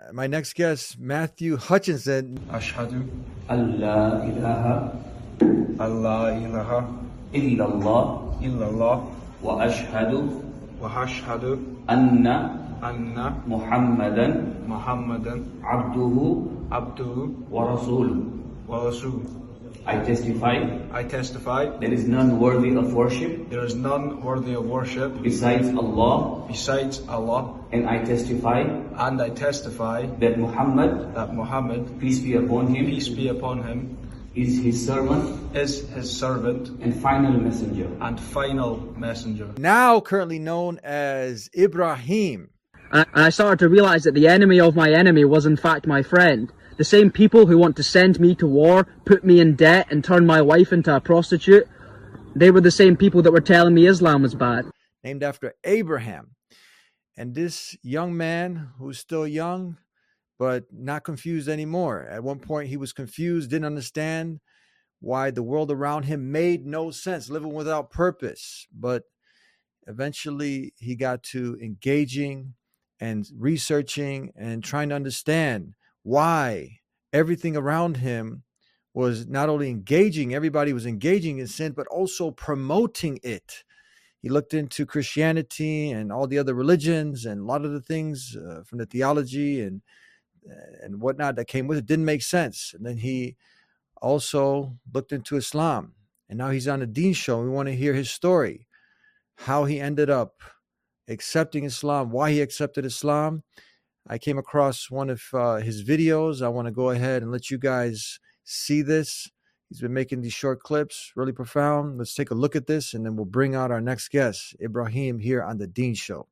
my next guest, Matthew Hutchinson. Ashhadu Allah ilaha Allah ilaha illallah illallah wa ashhadu wa ashhadu anna anna Muhammadan Muhammadan abduhu abduhu wa rasuluh. wa rasul. I testify I testify there is none worthy of worship there is none worthy of worship besides Allah, besides Allah, and I testify and I testify that Muhammad, that Muhammad, peace be upon him, peace be upon him, is his servant is his servant and final messenger. and final messenger. Now currently known as Ibrahim. And I started to realize that the enemy of my enemy was in fact my friend. The same people who want to send me to war, put me in debt and turn my wife into a prostitute, they were the same people that were telling me Islam was bad. Named after Abraham. And this young man who's still young, but not confused anymore. At one point he was confused, didn't understand why the world around him made no sense, living without purpose. But eventually he got to engaging and researching and trying to understand why everything around him was not only engaging, everybody was engaging in sin, but also promoting it. He looked into Christianity and all the other religions and a lot of the things from the theology and whatnot that came with it didn't make sense. And then he also looked into Islam. And now he's on the Deen Show. We want to hear his story, how he ended up accepting Islam, why he accepted Islam. I came across one of his videos. I want to go ahead and let you guys see this. He's been making these short clips, really profound. Let's take a look at this, and then we'll bring out our next guest, Ibrahim, here on the Deen Show.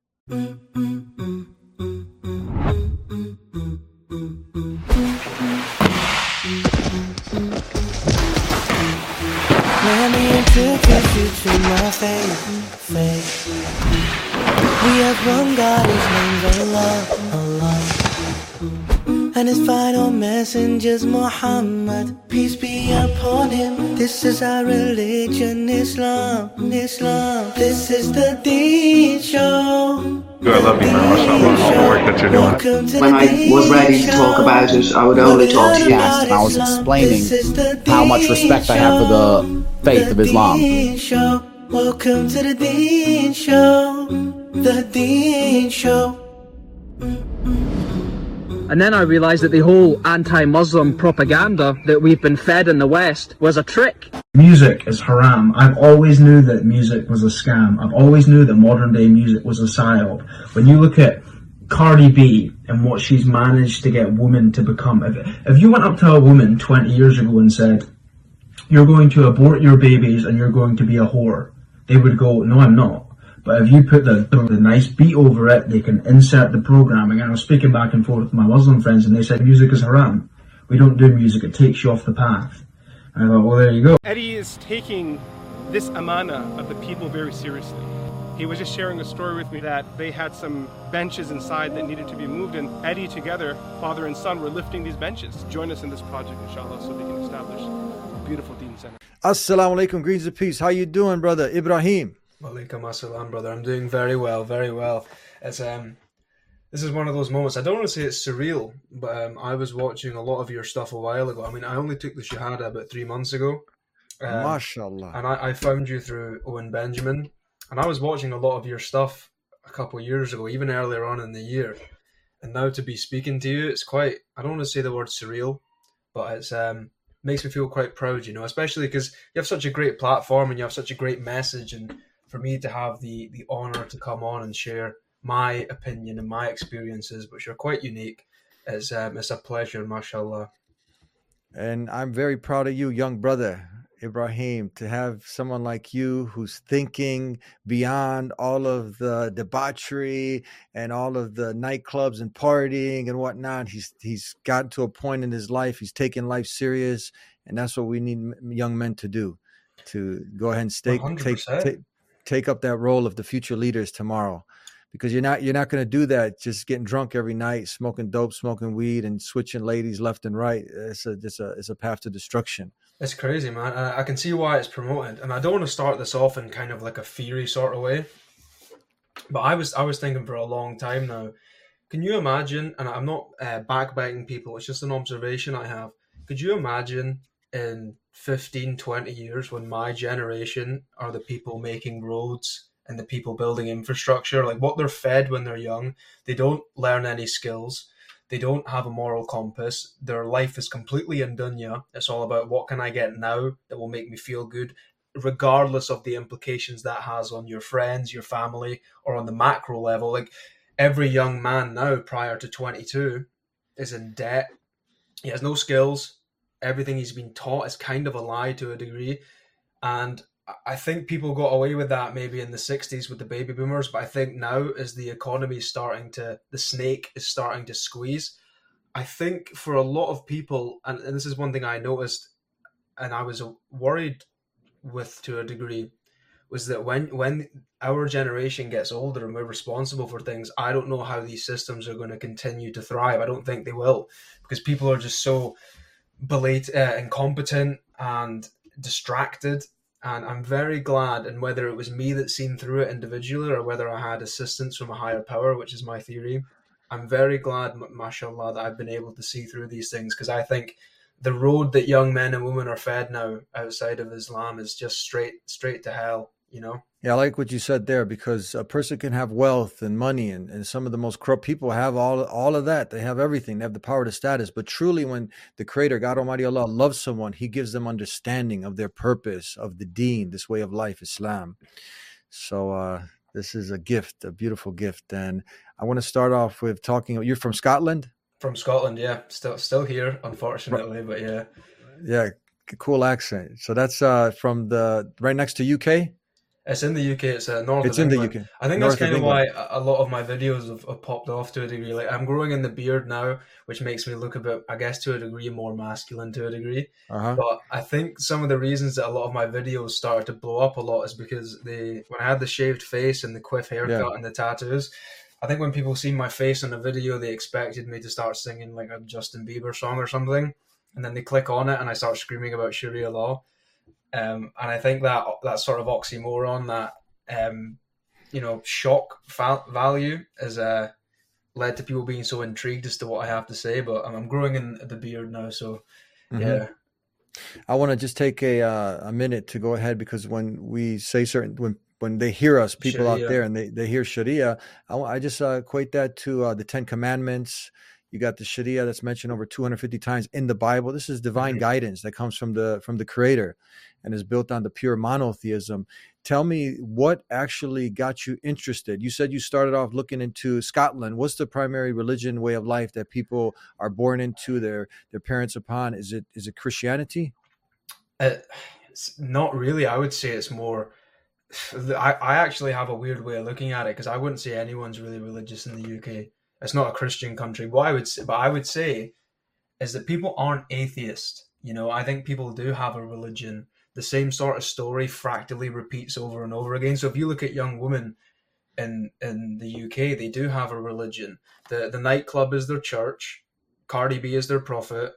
Let me introduce you to my faith. We have one God, his name's Allah. And his final messenger's Muhammad, peace be upon him. This is our religion, Islam. This is the Deen Show. I love you very much, Allah, and all the work that you're doing. When I was ready to talk about it, I would only talk to you. And I was explaining how much respect I have for the faith of Islam. Welcome to the Deen Show. The Deen Show. And then I realized that the whole anti-Muslim propaganda that we've been fed in the West was a trick. Music is haram. I've always knew that music was a scam. I've always knew that modern day music was a psyop. When you look at Cardi B and what she's managed to get women to become, if you went up to a woman 20 years ago and said, you're going to abort your babies and you're going to be a whore, they would go, no, I'm not. But if you put the nice beat over it, they can insert the programming. And I was speaking back and forth with my Muslim friends and they said music is haram. We don't do music, it takes you off the path. And I thought, well, there you go. Eddie is taking this amana of the people very seriously. He was just sharing a story with me that they had some benches inside that needed to be moved, and Eddie together, father and son, were lifting these benches. Join us in this project, inshallah, so they can establish a beautiful Deen Center. Assalamu alaikum, greens of peace. How you doing, brother Ibrahim? Walaikum assalam, brother. I'm doing very well, very well. It's this is one of those moments. I don't want to say it's surreal, but I was watching a lot of your stuff a while ago. I mean, I only took the Shahada about 3 months ago. MashaAllah. And I found you through Owen Benjamin. And I was watching a lot of your stuff a couple of years ago, even earlier on in the year. And now to be speaking to you, it's quite, I don't want to say the word surreal, but it's makes me feel quite proud, you know, especially because you have such a great platform and you have such a great message. And for me to have the honor to come on and share my opinion and my experiences, which are quite unique, it's a pleasure, mashallah. And I'm very proud of you, young brother Ibrahim, to have someone like you who's thinking beyond all of the debauchery and all of the nightclubs and partying and whatnot. He's gotten to a point in his life. He's taking life serious, and that's what we need young men to do, to go ahead and take up that role of the future leaders tomorrow. Because you're not going to do that just getting drunk every night, smoking dope, smoking weed, and switching ladies left and right. It's a path to destruction. It's crazy, man. I can see why it's promoted, and I don't want to start this off in kind of like a theory sort of way. But I was thinking for a long time now, Can you imagine, and I'm not backbiting people, it's just an observation I have. Could you imagine in 15, 20 years when my generation are the people making roads and the people building infrastructure, like what they're fed when they're young? They don't learn any skills. They don't have a moral compass. Their life is completely in dunya. It's all about what can I get now that will make me feel good, regardless of the implications that has on your friends, your family, or on the macro level. Like every young man now prior to 22 is in debt. He has no skills. Everything he's been taught is kind of a lie to a degree. And I think people got away with that maybe in the 60s with the baby boomers, but I think now as the economy is starting to, the snake is starting to squeeze, I think for a lot of people, and this is one thing I noticed and I was worried with to a degree, was that when our generation gets older and we're responsible for things, I don't know how these systems are going to continue to thrive. I don't think they will, because people are just so incompetent and distracted. And I'm very glad, and whether it was me that seen through it individually or whether I had assistance from a higher power, which is my theory, I'm very glad, mashallah, that I've been able to see through these things, because I think the road that young men and women are fed now outside of Islam is just straight to hell, you know? Yeah, I like what you said there, because a person can have wealth and money, and some of the most corrupt people have all of that. They have everything. They have the power to status. But truly, when the Creator, God Almighty Allah, loves someone, He gives them understanding of their purpose, of the deen, this way of life, Islam. So this is a gift, a beautiful gift. And I want to start off with talking. You're from Scotland? From Scotland, yeah. Still here, unfortunately, but yeah. Yeah, cool accent. So that's from the right next to UK? It's in the UK. It's north It's of in England. the UK. I think North that's kind of of why England. a lot of my videos have popped off to a degree. Like I'm growing in the beard now, which makes me look a bit, I guess, to a degree, more masculine to a degree. Uh-huh. But I think some of the reasons that a lot of my videos started to blow up a lot is because when I had the shaved face and the quiff haircut and the tattoos, I think when people see my face in a video, they expected me to start singing like a Justin Bieber song or something, and then they click on it and I start screaming about Sharia law. And I think that sort of oxymoron, that shock value has led to people being so intrigued as to what I have to say. But I'm growing in the beard now, so yeah. I want to just take a minute to go ahead, because when we say when they hear us, people Sharia out there, and they hear Sharia, I just equate that to the 10 Commandments. You got the Sharia that's mentioned over 250 times in the Bible. This is divine guidance that comes from the Creator and is built on the pure monotheism. Tell me what actually got you interested. You said you started off looking into Scotland. What's the primary religion, way of life that people are born into, their parents upon? Is it Christianity? It's not really. I would say it's more. I actually have a weird way of looking at it, because I wouldn't say anyone's really religious in the UK. It's not a Christian country. What I would say is that people aren't atheist. You know, I think people do have a religion. The same sort of story fractally repeats over and over again. So if you look at young women in the UK, they do have a religion. The nightclub is their church. Cardi B is their prophet.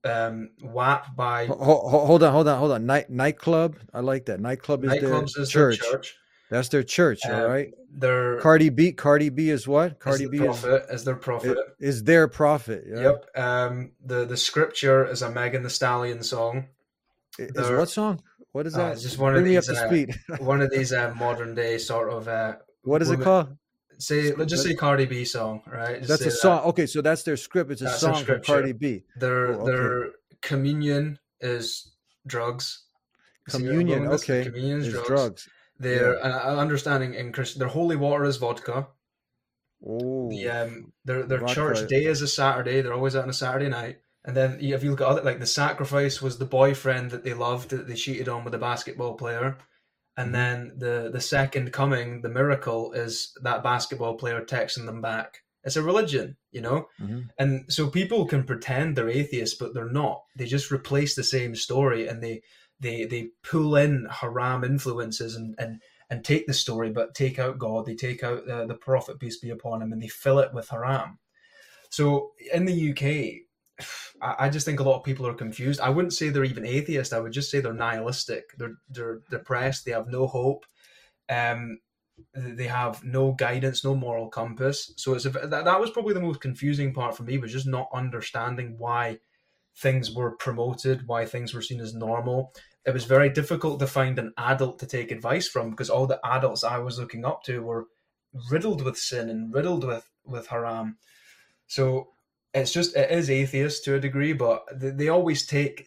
WAP by hold on. Nightclub. I like that. Nightclub is their church. That's their church. All right. Cardi B is what? Cardi B is their prophet. Is their prophet. Yeah. Yep. The scripture is a Megan Thee Stallion song. Is what song? What is that? It's just one Bring of me these. Up to speed. One of these modern day sort of. What is it called? Let's just say Cardi B song, right? That's a song. Okay, so that's their script. It's a song from Cardi B. Their communion is drugs. Communion, okay. Communion is drugs. Their understanding in Christian, their holy water is vodka. Oh. Their church day is a Saturday. They're always out on a Saturday night. And then if you look at other, like the sacrifice was the boyfriend that they loved, that they cheated on with a basketball player. And then the second coming, the miracle, is that basketball player texting them back. It's a religion, you know? Mm-hmm. And so people can pretend they're atheists, but they're not. They just replace the same story, and they pull in haram influences and take the story, but take out God. They take out the Prophet, peace be upon him, and they fill it with haram. So in the UK, I just think a lot of people are confused. I wouldn't say they're even atheist. I would just say they're nihilistic. They're depressed. They have no hope. they have no guidance, no moral compass. So that was probably the most confusing part for me, was just not understanding why things were promoted, why things were seen as normal. It was very difficult to find an adult to take advice from, because all the adults I was looking up to were riddled with sin and riddled with haram. So it is atheist to a degree, but they always take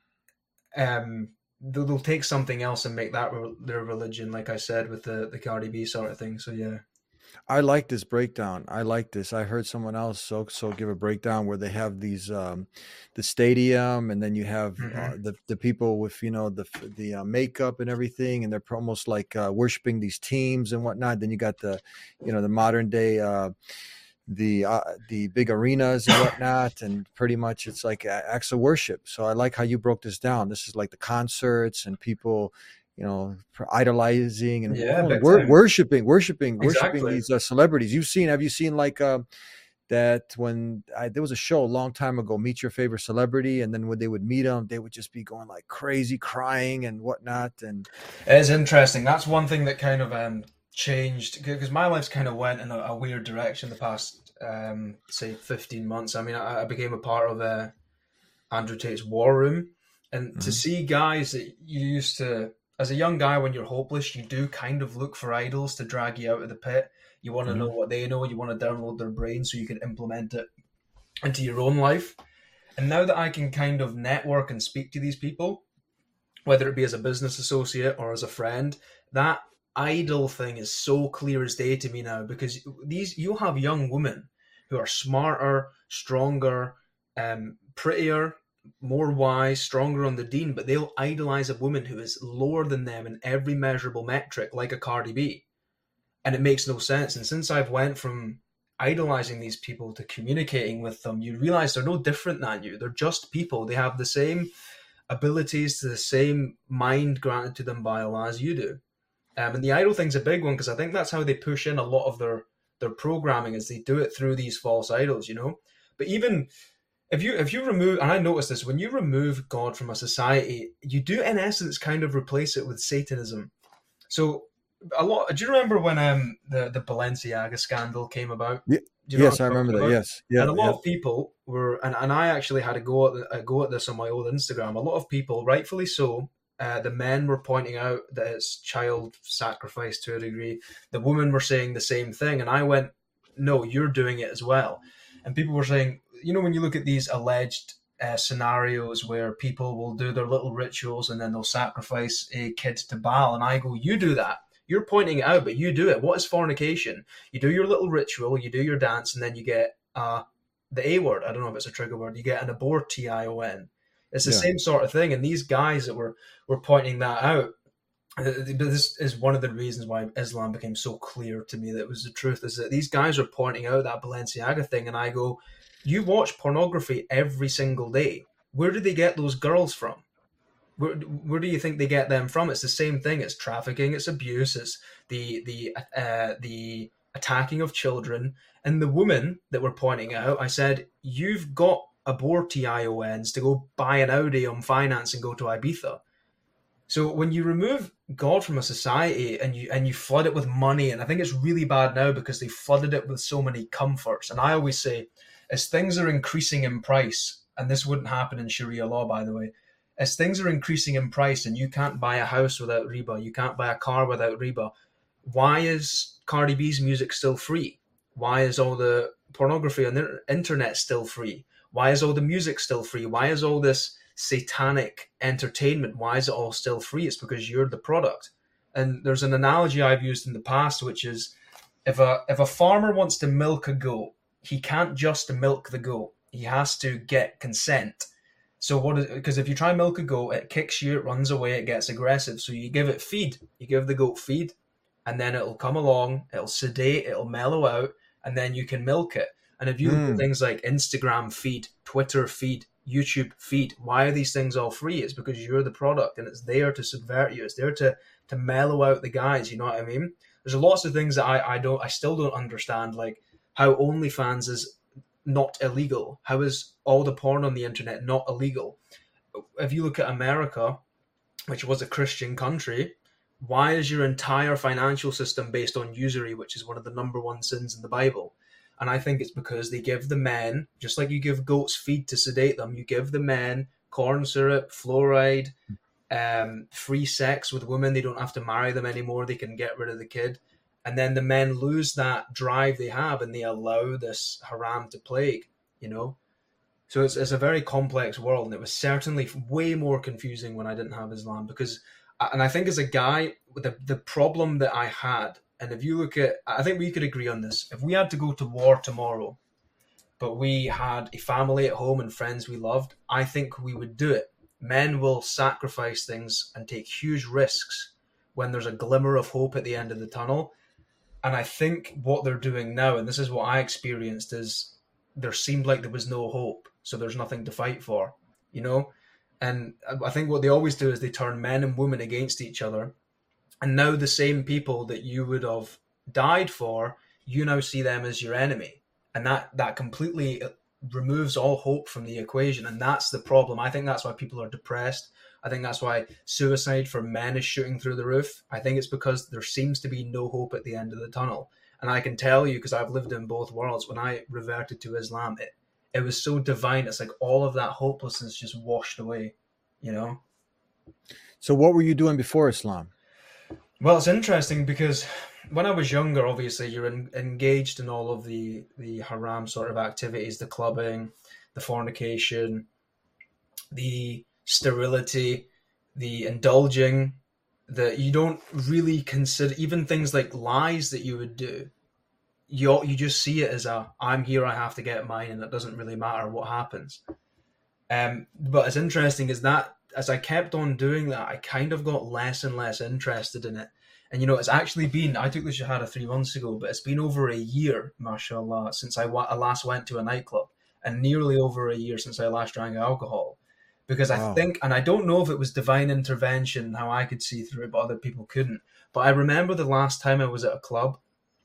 they'll take something else and make that their religion, like I said, with the Cardi B sort of thing. So yeah, I like this breakdown. I like this. I heard someone else so give a breakdown where they have these the stadium, and then you have the people with the makeup and everything, and they're almost like worshiping these teams and whatnot. Then you got the the modern day the big arenas and whatnot, and pretty much it's like acts of worship. So I like how you broke this down. This is like the concerts and people idolizing and worshiping these celebrities. Have you seen like that when there was a show a long time ago, Meet Your Favorite Celebrity, and then when they would meet them, they would just be going like crazy, crying and whatnot. And it's interesting. That's one thing that kind of changed, because my life's kind of went in a weird direction the past say 15 months. I mean, I became a part of Andrew Tate's War Room, and to see guys that you used to, as a young guy, when you're hopeless, you do kind of look for idols to drag you out of the pit. You want to know what they know. You want to download their brain so you can implement it into your own life. And now that I can kind of network and speak to these people, whether it be as a business associate or as a friend, that idol thing is so clear as day to me now, because you'll have young women who are smarter, stronger, prettier, more wise, stronger on the deen, but they'll idolize a woman who is lower than them in every measurable metric, like a Cardi B. And it makes no sense. And since I've went from idolizing these people to communicating with them, you realize they're no different than you. They're just people. They have the same abilities, to the same mind granted to them by Allah as you do. And the idol thing's a big one, because I think that's how they push in a lot of their programming, is they do it through these false idols, But even if you remove, and I noticed this, when you remove God from a society, you do in essence kind of replace it with Satanism. So do you remember when the Balenciaga scandal came about? Yeah. Yes, I remember that. Yes, yeah. And a lot of people were, and I actually had a go at this on my old Instagram. A lot of people, rightfully so. The men were pointing out that it's child sacrifice to a degree. The women were saying the same thing, and I went, "No, you're doing it as well." And people were saying, when you look at these alleged scenarios where people will do their little rituals and then they'll sacrifice a kid to Baal, and I go, "You do that. You're pointing it out, but you do it. What is fornication? You do your little ritual, you do your dance, and then you get the A word. I don't know if it's a trigger word. You get an abort, TION. It's the same sort of thing. And these guys that were pointing that out, this is one of the reasons why Islam became so clear to me that it was the truth, is that these guys are pointing out that Balenciaga thing, and I go, you watch pornography every single day. Where do they get those girls from? Where do you think they get them from? It's the same thing. It's trafficking, it's abuse, it's the attacking of children. And the woman that we're pointing out, I said, you've got abort TIONs to go buy an Audi on finance and go to Ibiza. So when you remove God from a society and you flood it with money, and I think it's really bad now because they flooded it with so many comforts. And I always say, as things are increasing in price, and this wouldn't happen in Sharia law, by the way, as things are increasing in price and you can't buy a house without riba, you can't buy a car without riba, why is Cardi B's music still free? Why is all the pornography on the internet still free? Why is all the music still free? Why is all this satanic entertainment, why is it all still free? It's because you're the product. And there's an analogy I've used in the past, which is if a farmer wants to milk a goat, he can't just milk the goat. He has to get consent. So because if you try and milk a goat, it kicks you, it runs away, it gets aggressive. So you give it feed. You give the goat feed, and then it'll come along, it'll sedate, it'll mellow out, and then you can milk it. And if you look at things like Instagram feed, Twitter feed, YouTube feed, why are these things all free? It's because you're the product, and it's there to subvert you. It's there to mellow out the guys. You know what I mean? There's lots of things that I still don't understand, like how OnlyFans is not illegal. How is all the porn on the internet not illegal? If you look at America, which was a Christian country, Why is your entire financial system based on usury, which is one of the number one sins in the Bible? And I think it's because they give the men, just like you give goats feed to sedate them, you give the men corn syrup, fluoride, free sex with women. They don't have to marry them anymore. They can get rid of the kid. And then the men lose that drive they have, and they allow this haram to plague, you know? So it's a very complex world, and it was certainly way more confusing when I didn't have Islam, because, and I think as a guy, the problem that I had, and if you look at, I think we could agree on this, if we had to go to war tomorrow, but we had a family at home and friends we loved, I think we would do it. Men will sacrifice things and take huge risks when there's a glimmer of hope at the end of the tunnel. And I think what they're doing now, and this is what I experienced, is there seemed like there was no hope. So there's nothing to fight for, you know? And I think what they always do is they turn men and women against each other. And now the same people that you would have died for, you now see them as your enemy. And that completely removes all hope from the equation. And that's the problem. I think that's why people are depressed. I think that's why suicide for men is shooting through the roof. I think it's because there seems to be no hope at the end of the tunnel. And I can tell you, because I've lived in both worlds, when I reverted to Islam, it was so divine. It's like all of that hopelessness just washed away, you know? So what were you doing before Islam? Well, it's interesting because when I was younger, obviously you're engaged in all of the haram sort of activities, the clubbing, the fornication, the sterility, the indulging, that you don't really consider, even things like lies that you would do. You just see it as I'm here, I have to get mine, and it doesn't really matter what happens. But it's interesting is that as I kept on doing that, I kind of got less and less interested in it. And, you know, it's actually been, I took the Shahada 3 months ago, but it's been over a year, mashallah, since I last went to a nightclub, and nearly over a year since I last drank alcohol. Because I think, and I don't know if it was divine intervention, how I could see through it, but other people couldn't. But I remember the last time I was at a club,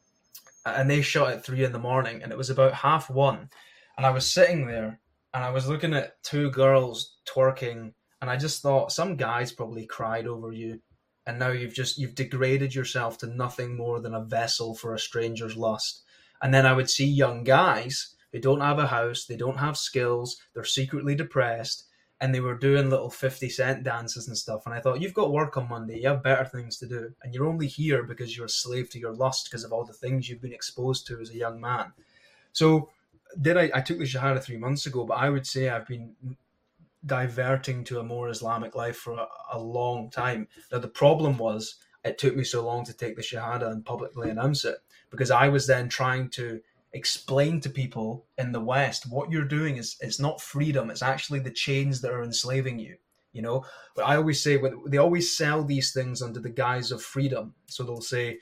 and they shut at 3 a.m, and it was about 1:30, and I was sitting there, and I was looking at 2 girls twerking, and I just thought, some guys probably cried over you, and now you've degraded yourself to nothing more than a vessel for a stranger's lust. And then I would see young guys who don't have a house, they don't have skills, they're secretly depressed, and they were doing little 50-cent dances and stuff. And I thought, you've got work on Monday, you have better things to do. And you're only here because you're a slave to your lust because of all the things you've been exposed to as a young man. So I took the Shahada 3 months ago, but I would say I've been diverting to a more Islamic life for a long time. Now, the problem was it took me so long to take the Shahada and publicly announce it, because I was then trying to explain to people in the West, what you're doing is, it's not freedom, it's actually the chains that are enslaving you, you know. But I always say, they always sell these things under the guise of freedom. So they'll say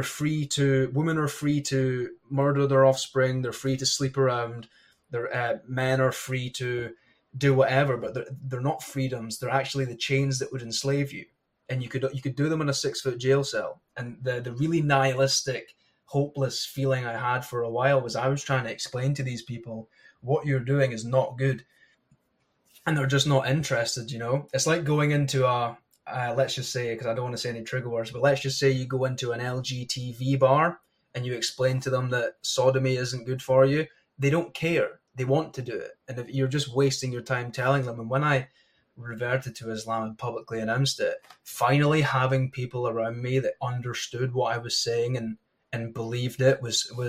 women are free to murder their offspring, they're free to sleep around, men are free to do whatever, but they're not freedoms, they're actually the chains that would enslave you. And you could do them in a 6-foot jail cell. And the really nihilistic, hopeless feeling I had for a while was I was trying to explain to these people, what you're doing is not good, and they're just not interested, you know. It's like going into let's just say, because I don't want to say any trigger words, but let's just say you go into an LGTV bar and you explain to them that sodomy isn't good for you. They don't care, they want to do it, and if you're just wasting your time telling them. And when I reverted to Islam and publicly announced it, finally having people around me that understood what I was saying and believed it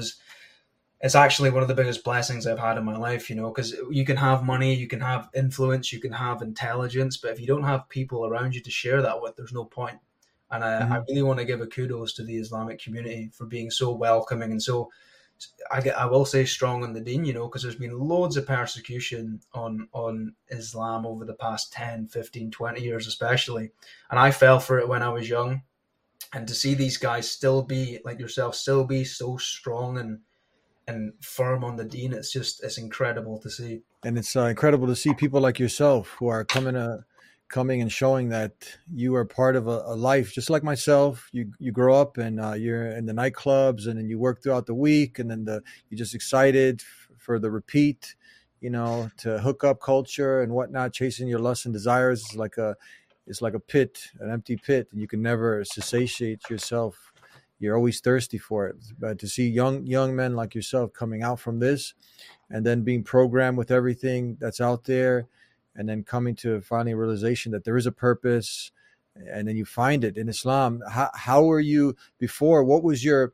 it's actually one of the biggest blessings I've had in my life, you know, because you can have money, you can have influence, you can have intelligence, but if you don't have people around you to share that with, there's no point. And I really want to give a kudos to the Islamic community for being so welcoming and so, I will say, strong on the deen, you know, because there's been loads of persecution on Islam over the past 10, 15, 20 years especially. And I fell for it when I was young. And to see these guys still be, like yourself, still be so strong and firm on the deen, it's incredible to see. And it's incredible to see people like yourself who are coming and showing that you are part of a life just like myself. You grow up and you're in the nightclubs, and then you work throughout the week, and then you're just excited for the repeat, you know, to hook up culture and whatnot, chasing your lusts and desires. It's like it's like a pit, an empty pit, and you can never satiate yourself. You're always thirsty for it. But to see young men like yourself coming out from this, and then being programmed with everything that's out there, and then coming to finally realization that there is a purpose, and then you find it in Islam. How were you before? What was your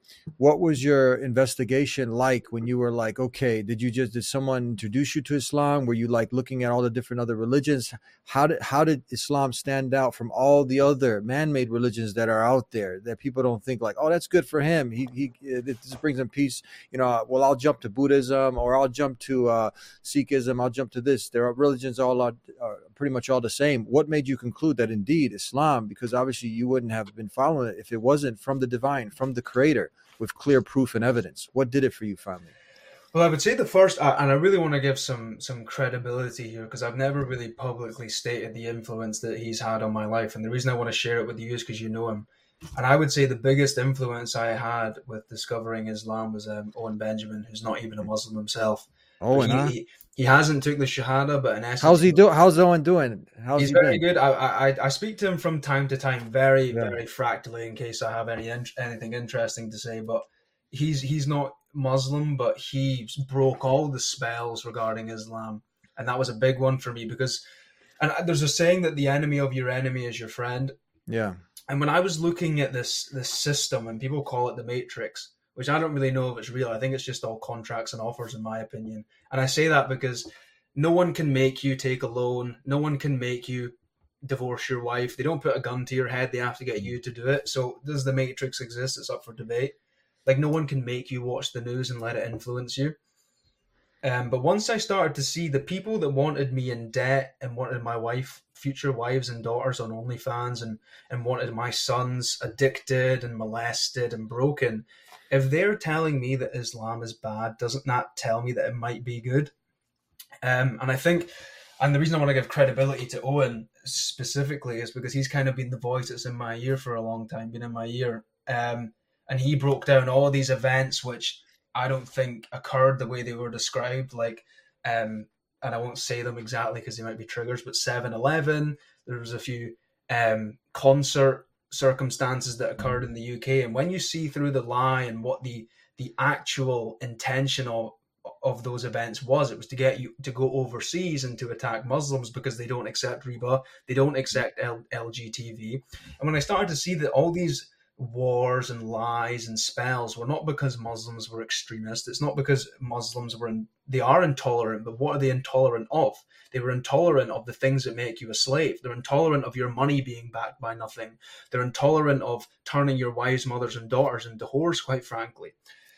investigation like when you were like, okay, did someone introduce you to Islam? Were you like looking at all the different other religions? How did Islam stand out from all the other man-made religions that are out there that people don't think like, oh, that's good for him, this brings him peace, well, I'll jump to Buddhism, or I'll jump to Sikhism, I'll jump to this. There are religions all are pretty much all the same. What made you conclude that indeed Islam, because obviously you wouldn't have been following it if it wasn't from the divine, from the creator, with clear proof and evidence? What did it for you finally? Well, I would say the first, and I really want to give some credibility here, because I've never really publicly stated the influence that he's had on my life. And the reason I want to share it with you is because you know him. And I would say the biggest influence I had with discovering Islam was Owen Benjamin, who's not even a Muslim himself. He hasn't took the Shahada, but in essence, how's he doing? How's Owen doing? He's very good. I speak to him from time to time, very fractally, in case I have anything interesting to say. But he's not Muslim, but he broke all the spells regarding Islam, and that was a big one for me, because, and there's a saying that the enemy of your enemy is your friend. Yeah. And when I was looking at this system, and people call it the Matrix, which I don't really know if it's real. I think it's just all contracts and offers, in my opinion. And I say that because no one can make you take a loan. No one can make you divorce your wife. They don't put a gun to your head. They have to get you to do it. So does the Matrix exist? It's up for debate. Like, no one can make you watch the news and let it influence you. But once I started to see the people that wanted me in debt and wanted my future wives and daughters on OnlyFans and wanted my sons addicted and molested and broken, if they're telling me that Islam is bad, doesn't that tell me that it might be good? And I think, and the reason I want to give credibility to Owen specifically is because he's kind of been the voice that's in my ear for a long time, been in my ear. And he broke down all these events which I don't think occurred the way they were described, like, and I won't say them exactly because they might be triggers, but 7/11, there was a few concert circumstances that occurred in the UK, and when you see through the lie and what the actual intention of those events was, it was to get you to go overseas and to attack Muslims because they don't accept riba, they don't accept LGTV. And when I started to see that all these wars and lies and spells were not because Muslims were extremists, it's not because Muslims they are intolerant, but what are they intolerant of? They were intolerant of the things that make you a slave. They're intolerant of your money being backed by nothing. They're intolerant of turning your wives, mothers, and daughters into whores, quite frankly.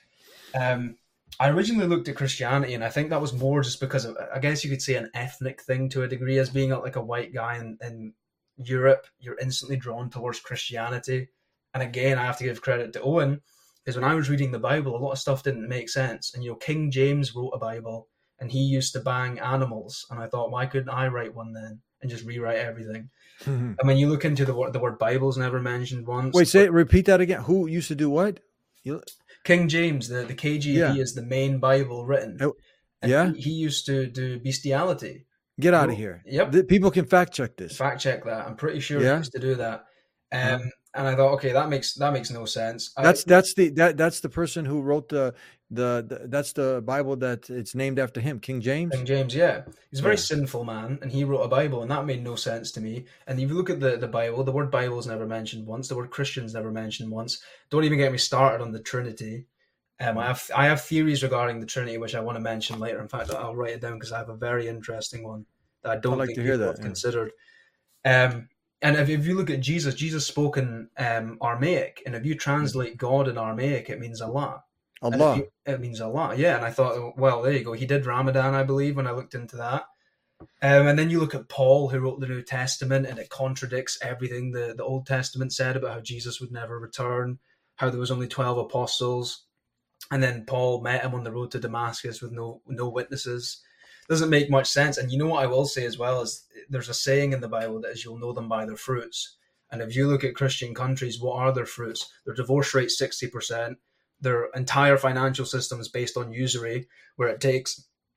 I originally looked at Christianity, and I think that was more just because of, I guess you could say, an ethnic thing to a degree. As being like a white guy in Europe, you're instantly drawn towards Christianity. And again, I have to give credit to Owen, because when I was reading the Bible, a lot of stuff didn't make sense. And, King James wrote a Bible, and he used to bang animals. And I thought, why couldn't I write one then and just rewrite everything? And when you look into the word Bible's never mentioned once. Wait, repeat that again. Who used to do what? King James, the KJV is the main Bible written. And he used to do bestiality. Get out of here. Yep. People can fact check this. Fact check that. I'm pretty sure he used to do that. And I thought, okay, that makes no sense. That's the person who wrote that's the Bible that it's named after him, King James. King James, yeah, he's a very sinful man, and he wrote a Bible, and that made no sense to me. And if you look at the Bible, the word Bible is never mentioned once. The word Christian's never mentioned once. Don't even get me started on the Trinity. I have theories regarding the Trinity, which I want to mention later. In fact, I'll write it down because I have a very interesting one that I don't think people have considered. And if you look at Jesus spoke in Aramaic, and if you translate God in Aramaic, it means Allah. It means Allah, yeah. And I thought, well, there you go. He did Ramadan, I believe, when I looked into that. And then you look at Paul, who wrote the New Testament, and it contradicts everything the Old Testament said about how Jesus would never return, how there was only 12 apostles, and then Paul met him on the road to Damascus with no witnesses. Doesn't make much sense. And you know what I will say as well is there's a saying in the Bible that is, you'll know them by their fruits. And if you look at Christian countries, what are their fruits? Their divorce rate 60%. Their entire financial system is based on usury, where it takes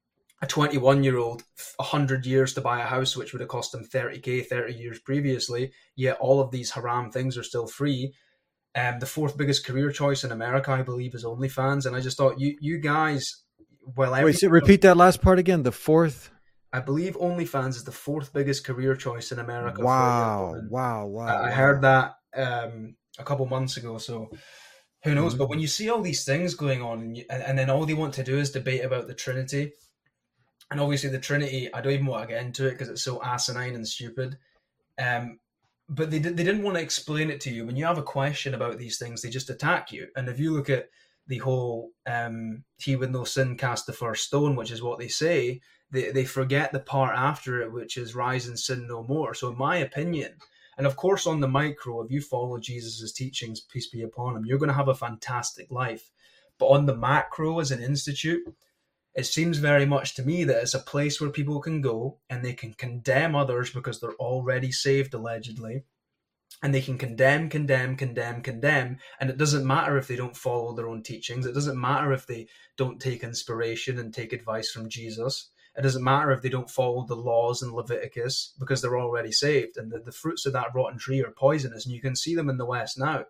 a 21-year-old 100 years to buy a house, which would have cost him 30k 30 years previously, yet all of these haram things are still free. The fourth biggest career choice in America, I believe, is OnlyFans. And I just thought, you guys, wait, so repeat that last part again. The fourth? I believe OnlyFans is the fourth biggest career choice in America. Wow. I heard that a couple months ago, so who knows? But when you see all these things going on, and then all they want to do is debate about the Trinity, and obviously the Trinity, I don't even want to get into it because it's so asinine and stupid. But they didn't want to explain it to you. When you have a question about these things, they just attack you. And if you look at the whole he with no sin cast the first stone, which is what they say, they forget the part after it, which is rise and sin no more. So in my opinion, and of course on the micro, if you follow Jesus' teachings, peace be upon him, you're going to have a fantastic life. But on the macro as an institute, it seems very much to me that it's a place where people can go and they can condemn others because they're already saved, allegedly. And they can condemn. And it doesn't matter if they don't follow their own teachings. It doesn't matter if they don't take inspiration and take advice from Jesus. It doesn't matter if they don't follow the laws in Leviticus because they're already saved. And the fruits of that rotten tree are poisonous. And you can see them in the West now.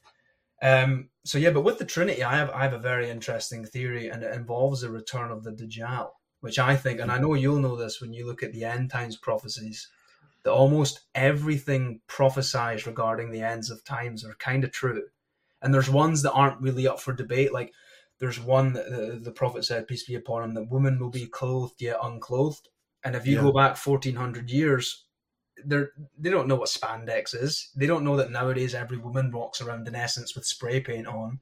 But with the Trinity, I have a very interesting theory, and it involves the return of the Dajjal, which I think, and I know you'll know this when you look at the end times prophecies, that almost everything prophesied regarding the ends of times are kind of true. And there's ones that aren't really up for debate. Like there's one that the prophet said, peace be upon him, that women will be clothed yet unclothed. And if you go back 1400 years, they don't know what spandex is. They don't know that nowadays every woman walks around in essence with spray paint on.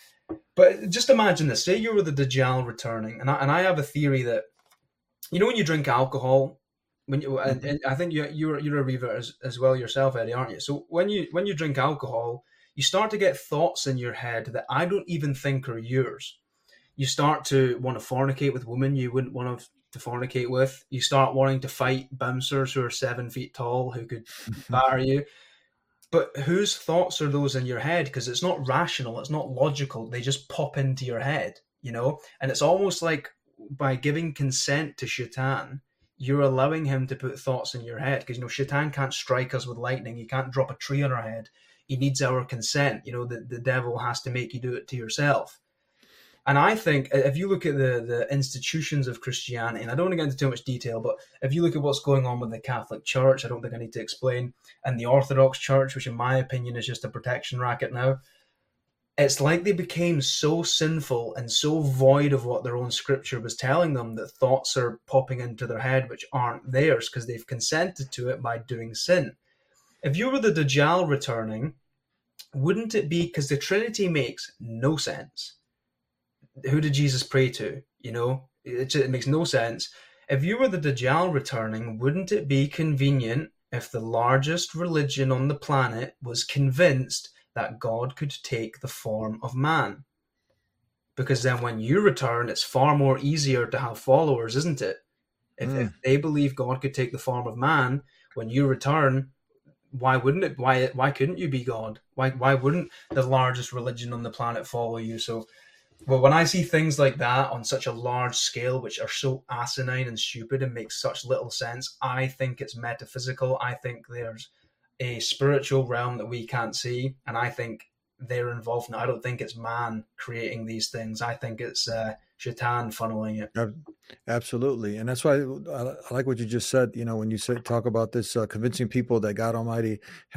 But just imagine this. Say you were the Dajjal returning, and I have a theory that, you know, when you drink alcohol, and I think you're a revert as well yourself, Eddie, aren't you? So when you drink alcohol, you start to get thoughts in your head that I don't even think are yours. You start to want to fornicate with women you wouldn't want to fornicate with. You start wanting to fight bouncers who are 7 feet tall who could batter you. But whose thoughts are those in your head? Because it's not rational, it's not logical. They just pop into your head, you know? And it's almost like by giving consent to Shaitan, you're allowing him to put thoughts in your head. Because, you know, Shaitan can't strike us with lightning. He can't drop a tree on our head. He needs our consent. You know, the devil has to make you do it to yourself. And I think if you look at the institutions of Christianity, and I don't want to get into too much detail, but if you look at what's going on with the Catholic Church, I don't think I need to explain, and the Orthodox Church, which in my opinion is just a protection racket now, it's like they became so sinful and so void of what their own scripture was telling them that thoughts are popping into their head which aren't theirs because they've consented to it by doing sin. If you were the Dajjal returning, wouldn't it be, because the Trinity makes no sense. Who did Jesus pray to? You know, it makes no sense. If you were the Dajjal returning, wouldn't it be convenient if the largest religion on the planet was convinced that God could take the form of man? Because then when you return, it's far more easier to have followers, isn't it? If they believe God could take the form of man, when you return, why wouldn't it? Why couldn't you be God? Why wouldn't the largest religion on the planet follow you? So, well, when I see things like that on such a large scale, which are so asinine and stupid and make such little sense, I think it's metaphysical. I think there's a spiritual realm that we can't see, and I think they're involved in it. I don't think it's man creating these things. I think it's Shaitan funneling it. Absolutely. And that's why I like what you just said, you know, when you talk about this, convincing people that God Almighty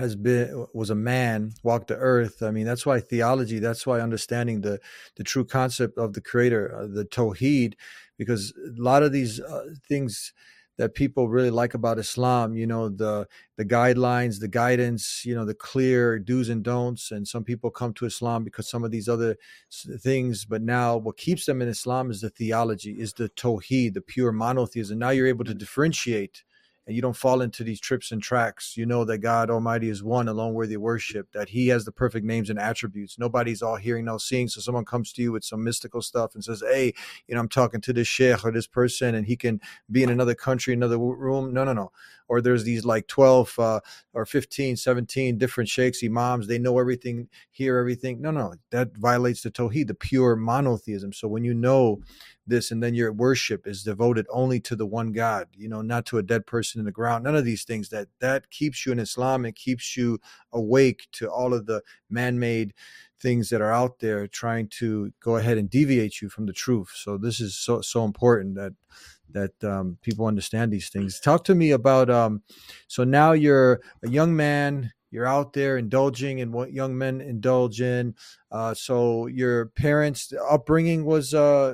was a man, walked the earth. I mean, that's why theology, that's why understanding the true concept of the creator, the Tawheed, because a lot of these things that people really like about Islam, you know, the guidelines, the guidance, you know, the clear do's and don'ts. And some people come to Islam because some of these other things, but now what keeps them in Islam is the theology, is the Tawheed, the pure monotheism. Now you're able to differentiate, and you don't fall into these trips and tracks. You know that God Almighty is one, alone worthy of worship, that he has the perfect names and attributes. Nobody's all hearing, no seeing. So someone comes to you with some mystical stuff and says, hey, you know, I'm talking to this sheikh or this person, and he can be in another country, another room. No. Or there's these like 12 or 15, 17 different sheikhs, imams. They know everything, hear everything. No. That violates the Tawheed, the pure monotheism. So when you know this, and then your worship is devoted only to the one God, not to a dead person in the ground. None of these things that keeps you in Islam. It keeps you awake to all of the man-made things that are out there trying to go ahead and deviate you from the truth. So this is so important that people understand these things. Talk to me about, so now you're a young man, you're out there indulging in what young men indulge in. So your parents' upbringing was,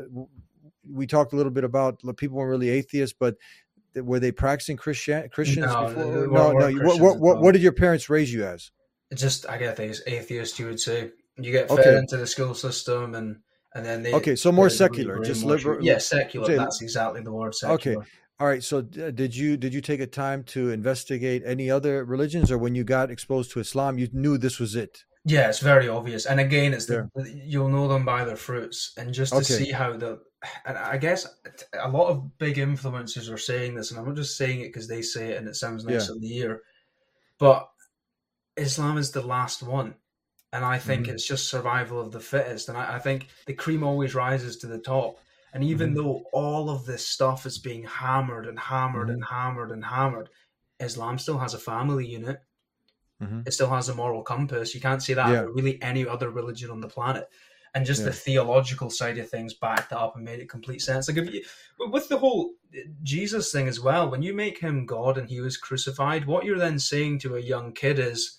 we talked a little bit about people weren't really atheists, but were they practicing Christians before? No. What did your parents raise you as? Just, I guess, atheist, you would say. You get fed into the school system, and then they... so more secular, just liberal. Yeah, secular. That's exactly the word, secular. Okay. All right. So did you take a time to investigate any other religions, or when you got exposed to Islam, you knew this was it? Yeah, it's very obvious. And again, it's you'll know them by their fruits, and just to see how and I guess a lot of big influencers are saying this, and I'm not just saying it because they say it and it sounds nice on the ear, but Islam is the last one. And I think it's just survival of the fittest. And I think the cream always rises to the top. And even though all of this stuff is being hammered and hammered and hammered and hammered, Islam still has a family unit. It still has a moral compass. You can't say that about really any other religion on the planet. And just the theological side of things backed up and made it complete sense. Like with the whole Jesus thing as well, when you make him God and he was crucified, what you're then saying to a young kid is,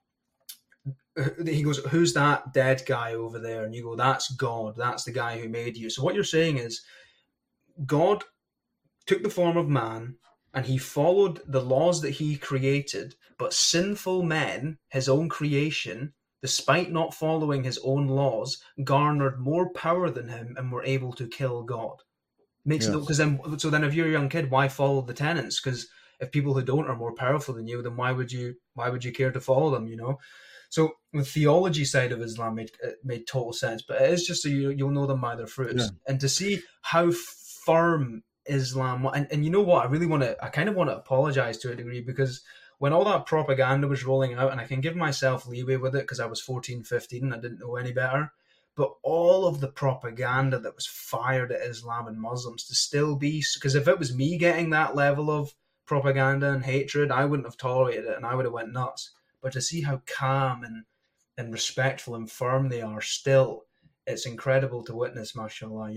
he goes, who's that dead guy over there? And you go, that's God. That's the guy who made you. So what you're saying is God took the form of man and he followed the laws that he created, but sinful men, his own creation, despite not following his own laws, garnered more power than him and were able to kill God. Makes it because then if you're a young kid, why follow the tenets? Because if people who don't are more powerful than you, then why would you care to follow them? So the theology side of Islam made total sense, but it is just so you'll know them by their fruits. And to see how firm Islam, and you know what, I kind of want to apologize to a degree, because when all that propaganda was rolling out, and I can give myself leeway with it because I was 14, 15 and I didn't know any better, but all of the propaganda that was fired at Islam and Muslims to still be, because if it was me getting that level of propaganda and hatred, I wouldn't have tolerated it and I would have went nuts. But to see how calm and respectful and firm they are still, it's incredible to witness, mashallah,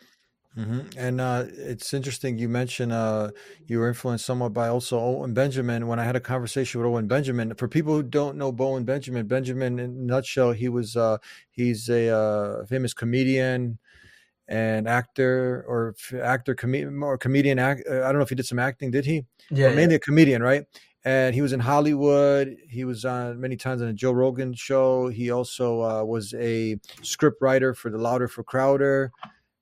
And it's interesting you mentioned you were influenced somewhat by also Owen Benjamin. When I had a conversation with Owen Benjamin, for people who don't know Owen Benjamin in a nutshell, he's a famous comedian and actor, comedian. I don't know if he did some acting. Did he? Yeah, mainly a comedian, right? And he was in Hollywood. He was on many times on a Joe Rogan show. He also was a script writer for The Louder for Crowder.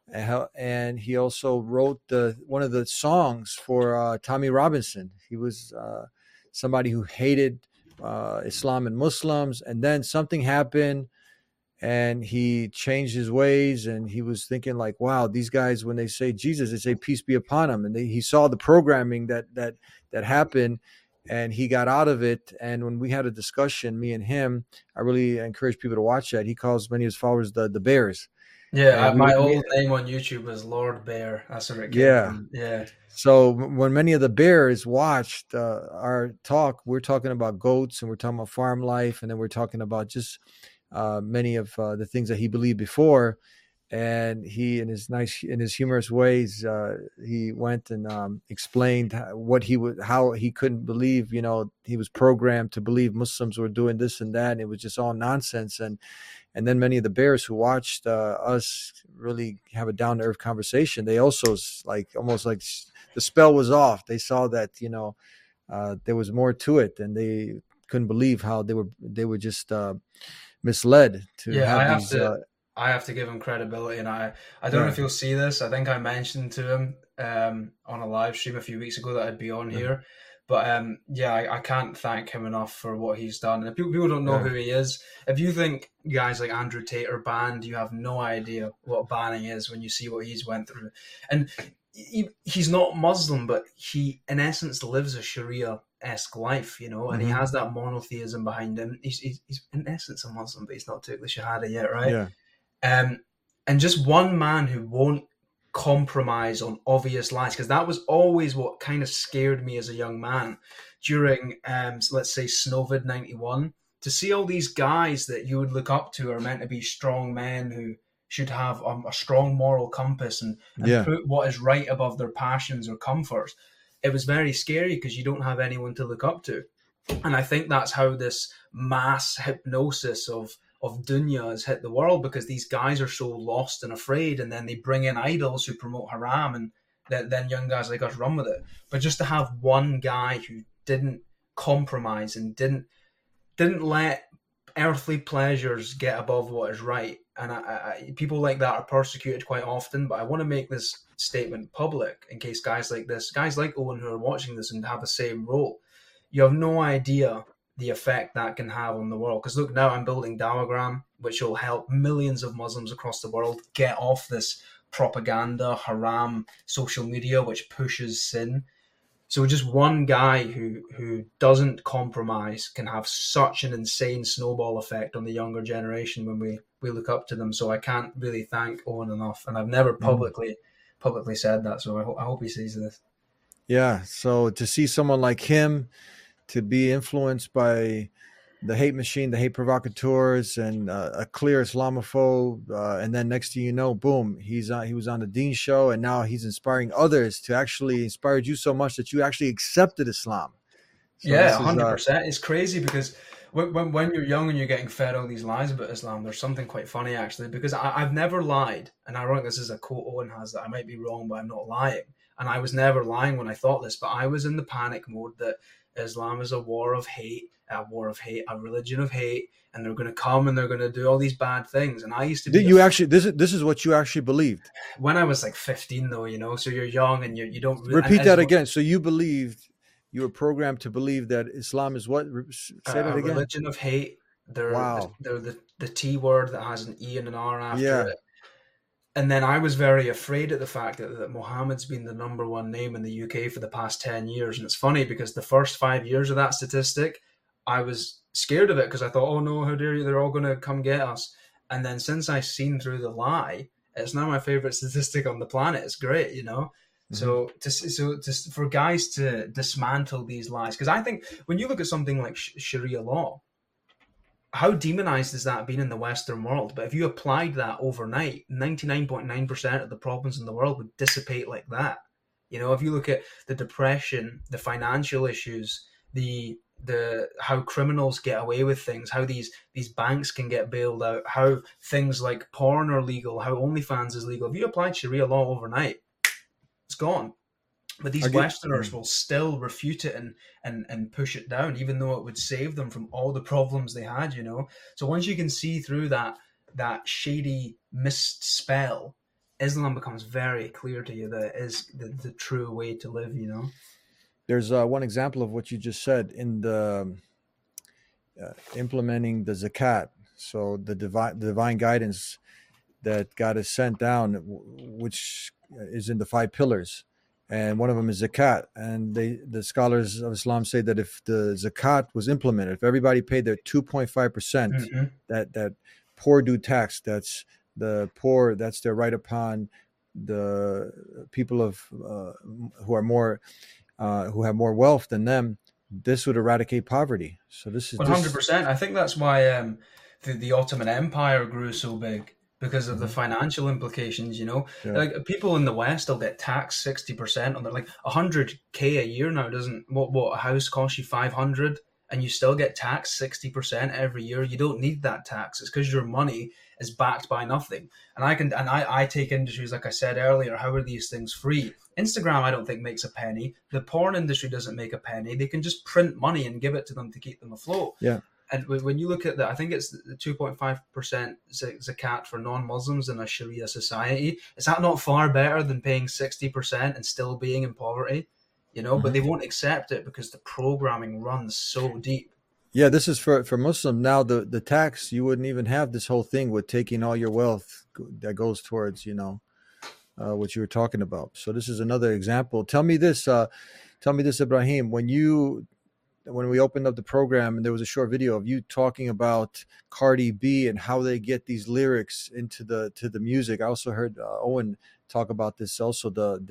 And he also wrote one of the songs for Tommy Robinson. He was somebody who hated Islam and Muslims. And then something happened and he changed his ways. And he was thinking like, wow, these guys, when they say Jesus, they say peace be upon him. And he saw the programming that happened. And he got out of it. And when we had a discussion, me and him, I really encourage people to watch that. He calls many of his followers the Bears. Yeah, my old name on YouTube was Lord Bear. That's where it came from. Yeah. So when many of the Bears watched our talk, we're talking about goats and we're talking about farm life. And then we're talking about just many of the things that he believed before. And he, in his humorous ways, he went and explained how he couldn't believe, he was programmed to believe Muslims were doing this and that. And it was just all nonsense. And then many of the Bears who watched us really have a down to earth conversation, they also almost like the spell was off. They saw that, there was more to it, and they couldn't believe how they were just misled to have these. I have to give him credibility, and I don't know if you'll see this. I think I mentioned to him on a live stream a few weeks ago that I'd be on here. But I can't thank him enough for what he's done. And if people don't know who he is, if you think guys like Andrew Tate are banned, you have no idea what banning is when you see what he's went through. And he's not Muslim, but he, in essence, lives a Sharia-esque life, and he has that monotheism behind him. He's in essence a Muslim, but he's not took the Shahada yet, right? Yeah. And just one man who won't compromise on obvious lies, because that was always what kind of scared me as a young man during, let's say, Snowvid 91, to see all these guys that you would look up to are meant to be strong men who should have a strong moral compass and put what is right above their passions or comforts. It was very scary because you don't have anyone to look up to. And I think that's how this mass hypnosis of dunya has hit the world, because these guys are so lost and afraid, and then they bring in idols who promote haram, and then young guys like us run with it. But just to have one guy who didn't compromise and didn't let earthly pleasures get above what is right. And I people like that are persecuted quite often, but I want to make this statement public in case guys like Owen who are watching this and have the same role. You have no idea the effect that can have on the world. Because look, now I'm building Dawagram, which will help millions of Muslims across the world get off this propaganda, haram, social media, which pushes sin. So just one guy who doesn't compromise can have such an insane snowball effect on the younger generation when we look up to them. So I can't really thank Owen enough. And I've never publicly said that. So I hope he sees this. Yeah. So to see someone like him, to be influenced by the hate machine, the hate provocateurs, and a clear Islamophobe, and then next thing you know, boom, he was on the Dean show, and now he's inspiring others to actually inspired you so much that you actually accepted Islam. So yeah, 100%. It's crazy because when you're young and you're getting fed all these lies about Islam, there's something quite funny actually, because I've never lied, and I think this is a quote Owen has that I might be wrong, but I'm not lying. And I was never lying when I thought this, but I was in the panic mode that Islam is a war of hate, a religion of hate, and they're going to come and they're going to do all these bad things. And I used to. This is what you actually believed when I was like 15, though. So you're young and you don't really, repeat that again. So you were programmed to believe that Islam is what? Say that again. Religion of hate. They're the T word that has an E and an R after it. And then I was very afraid at the fact that Muhammad's been the number one name in the UK for the past 10 years. And it's funny because the first 5 years of that statistic, I was scared of it because I thought, oh no, how dare you, they're all going to come get us. And then since I've seen through the lie, it's now my favorite statistic on the planet. It's great, Mm-hmm. So for guys to dismantle these lies, because I think when you look at something like Sharia law, how demonized has that been in the Western world? But if you applied that overnight, 99.9% of the problems in the world would dissipate like that. If you look at the depression, the financial issues, the how criminals get away with things, how these banks can get bailed out, how things like porn are legal, how OnlyFans is legal. If you applied Sharia law overnight, it's gone. But these Westerners will still refute it and push it down, even though it would save them from all the problems they had, So once you can see through that shady mist spell, Islam becomes very clear to you that it is the true way to live, There's one example of what you just said in the implementing the zakat. So the divine guidance that God has sent down, which is in the 5 pillars. And one of them is zakat. And the scholars of Islam say that if the zakat was implemented, if everybody paid their 2.5%, that poor due tax, that's the poor, that's their right upon the people of who are more who have more wealth than them, this would eradicate poverty. So this is 100%. I think that's why the Ottoman Empire grew so big. Because of the financial implications, like people in the West will get taxed 60% on their like 100K a year now. Doesn't what a house costs you 500 and you still get taxed 60% every year. You don't need that tax. It's because your money is backed by nothing. And I take industries like I said earlier. How are these things free? Instagram, I don't think makes a penny. The porn industry doesn't make a penny. They can just print money and give it to them to keep them afloat. Yeah. And when you look at that, I think it's the 2.5% zakat for non-Muslims in a Sharia society. Is that not far better than paying 60% and still being in poverty? But they won't accept it because the programming runs so deep. Yeah, this is for Muslim. Now the tax, you wouldn't even have this whole thing with taking all your wealth that goes towards, what you were talking about. So this is another example. Tell me this, Ibrahim, when we opened up the program and there was a short video of you talking about Cardi B and how they get these lyrics into the music. I also heard Owen talk about this also, the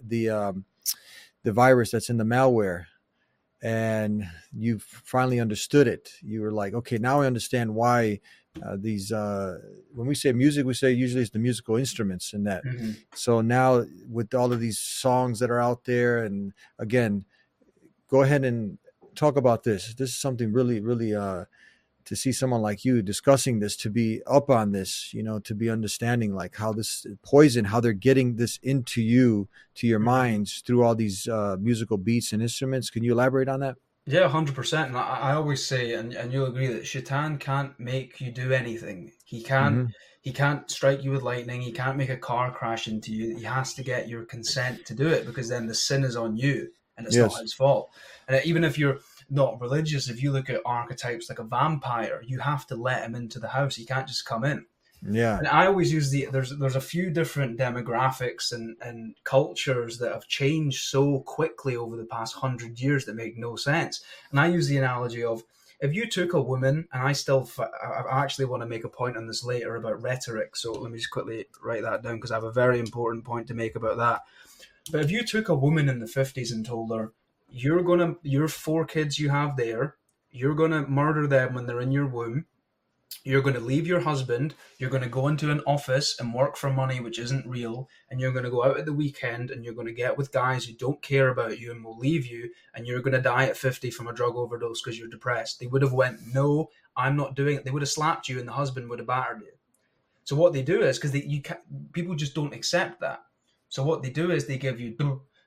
virus that's in the malware, and you finally understood it. You were like, okay, now I understand why these when we say music, we say usually it's the musical instruments and that. So now with all of these songs that are out there, and again, go ahead and talk about this. This is something really, really to see someone like you discussing this, to be up on this, to be understanding like how this poison, how they're getting this into you, to your minds through all these musical beats and instruments. Can you elaborate on that? Yeah, 100%. And I always say, and you'll agree, that Shaitan can't make you do anything. He can't strike you with lightning. He can't make a car crash into you. He has to get your consent to do it, because then the sin is on you and it's not his fault. And even if you're not religious, if you look at archetypes like a vampire, you have to let him into the house. He can't just come in. Yeah. And I always use there's a few different demographics and cultures that have changed so quickly over the past 100 years that make no sense. And I use the analogy of, if you took a woman, and I actually want to make a point on this later about rhetoric, so let me just quickly write that down, because I have a very important point to make about that. But if you took a woman in the 50s and told her, your 4 kids you have there, you're going to murder them when they're in your womb, you're going to leave your husband, you're going to go into an office and work for money which isn't real, and you're going to go out at the weekend and you're going to get with guys who don't care about you and will leave you, and you're going to die at 50 from a drug overdose because you're depressed. They would have went, no, I'm not doing it. They would have slapped you and the husband would have battered you. So what they do is, because people just don't accept that. So what they do is they give you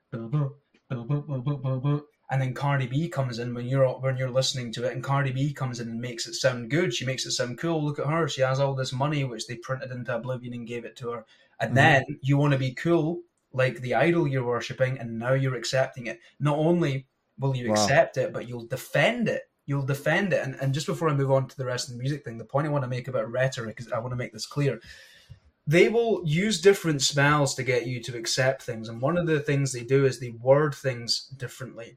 and then Cardi B comes in when you're listening to it, and Cardi B comes in and makes it sound good. She makes it sound cool. Look at her. She has all this money which they printed into oblivion and gave it to her. And then you want to be cool like the idol you're worshipping, and now you're accepting it. Not only will you accept it, but you'll defend it. You'll defend it. And just before I move on to the rest of the music thing, the point I want to make about rhetoric is, I want to make this clear. They will use different spells to get you to accept things. And one of the things they do is they word things differently.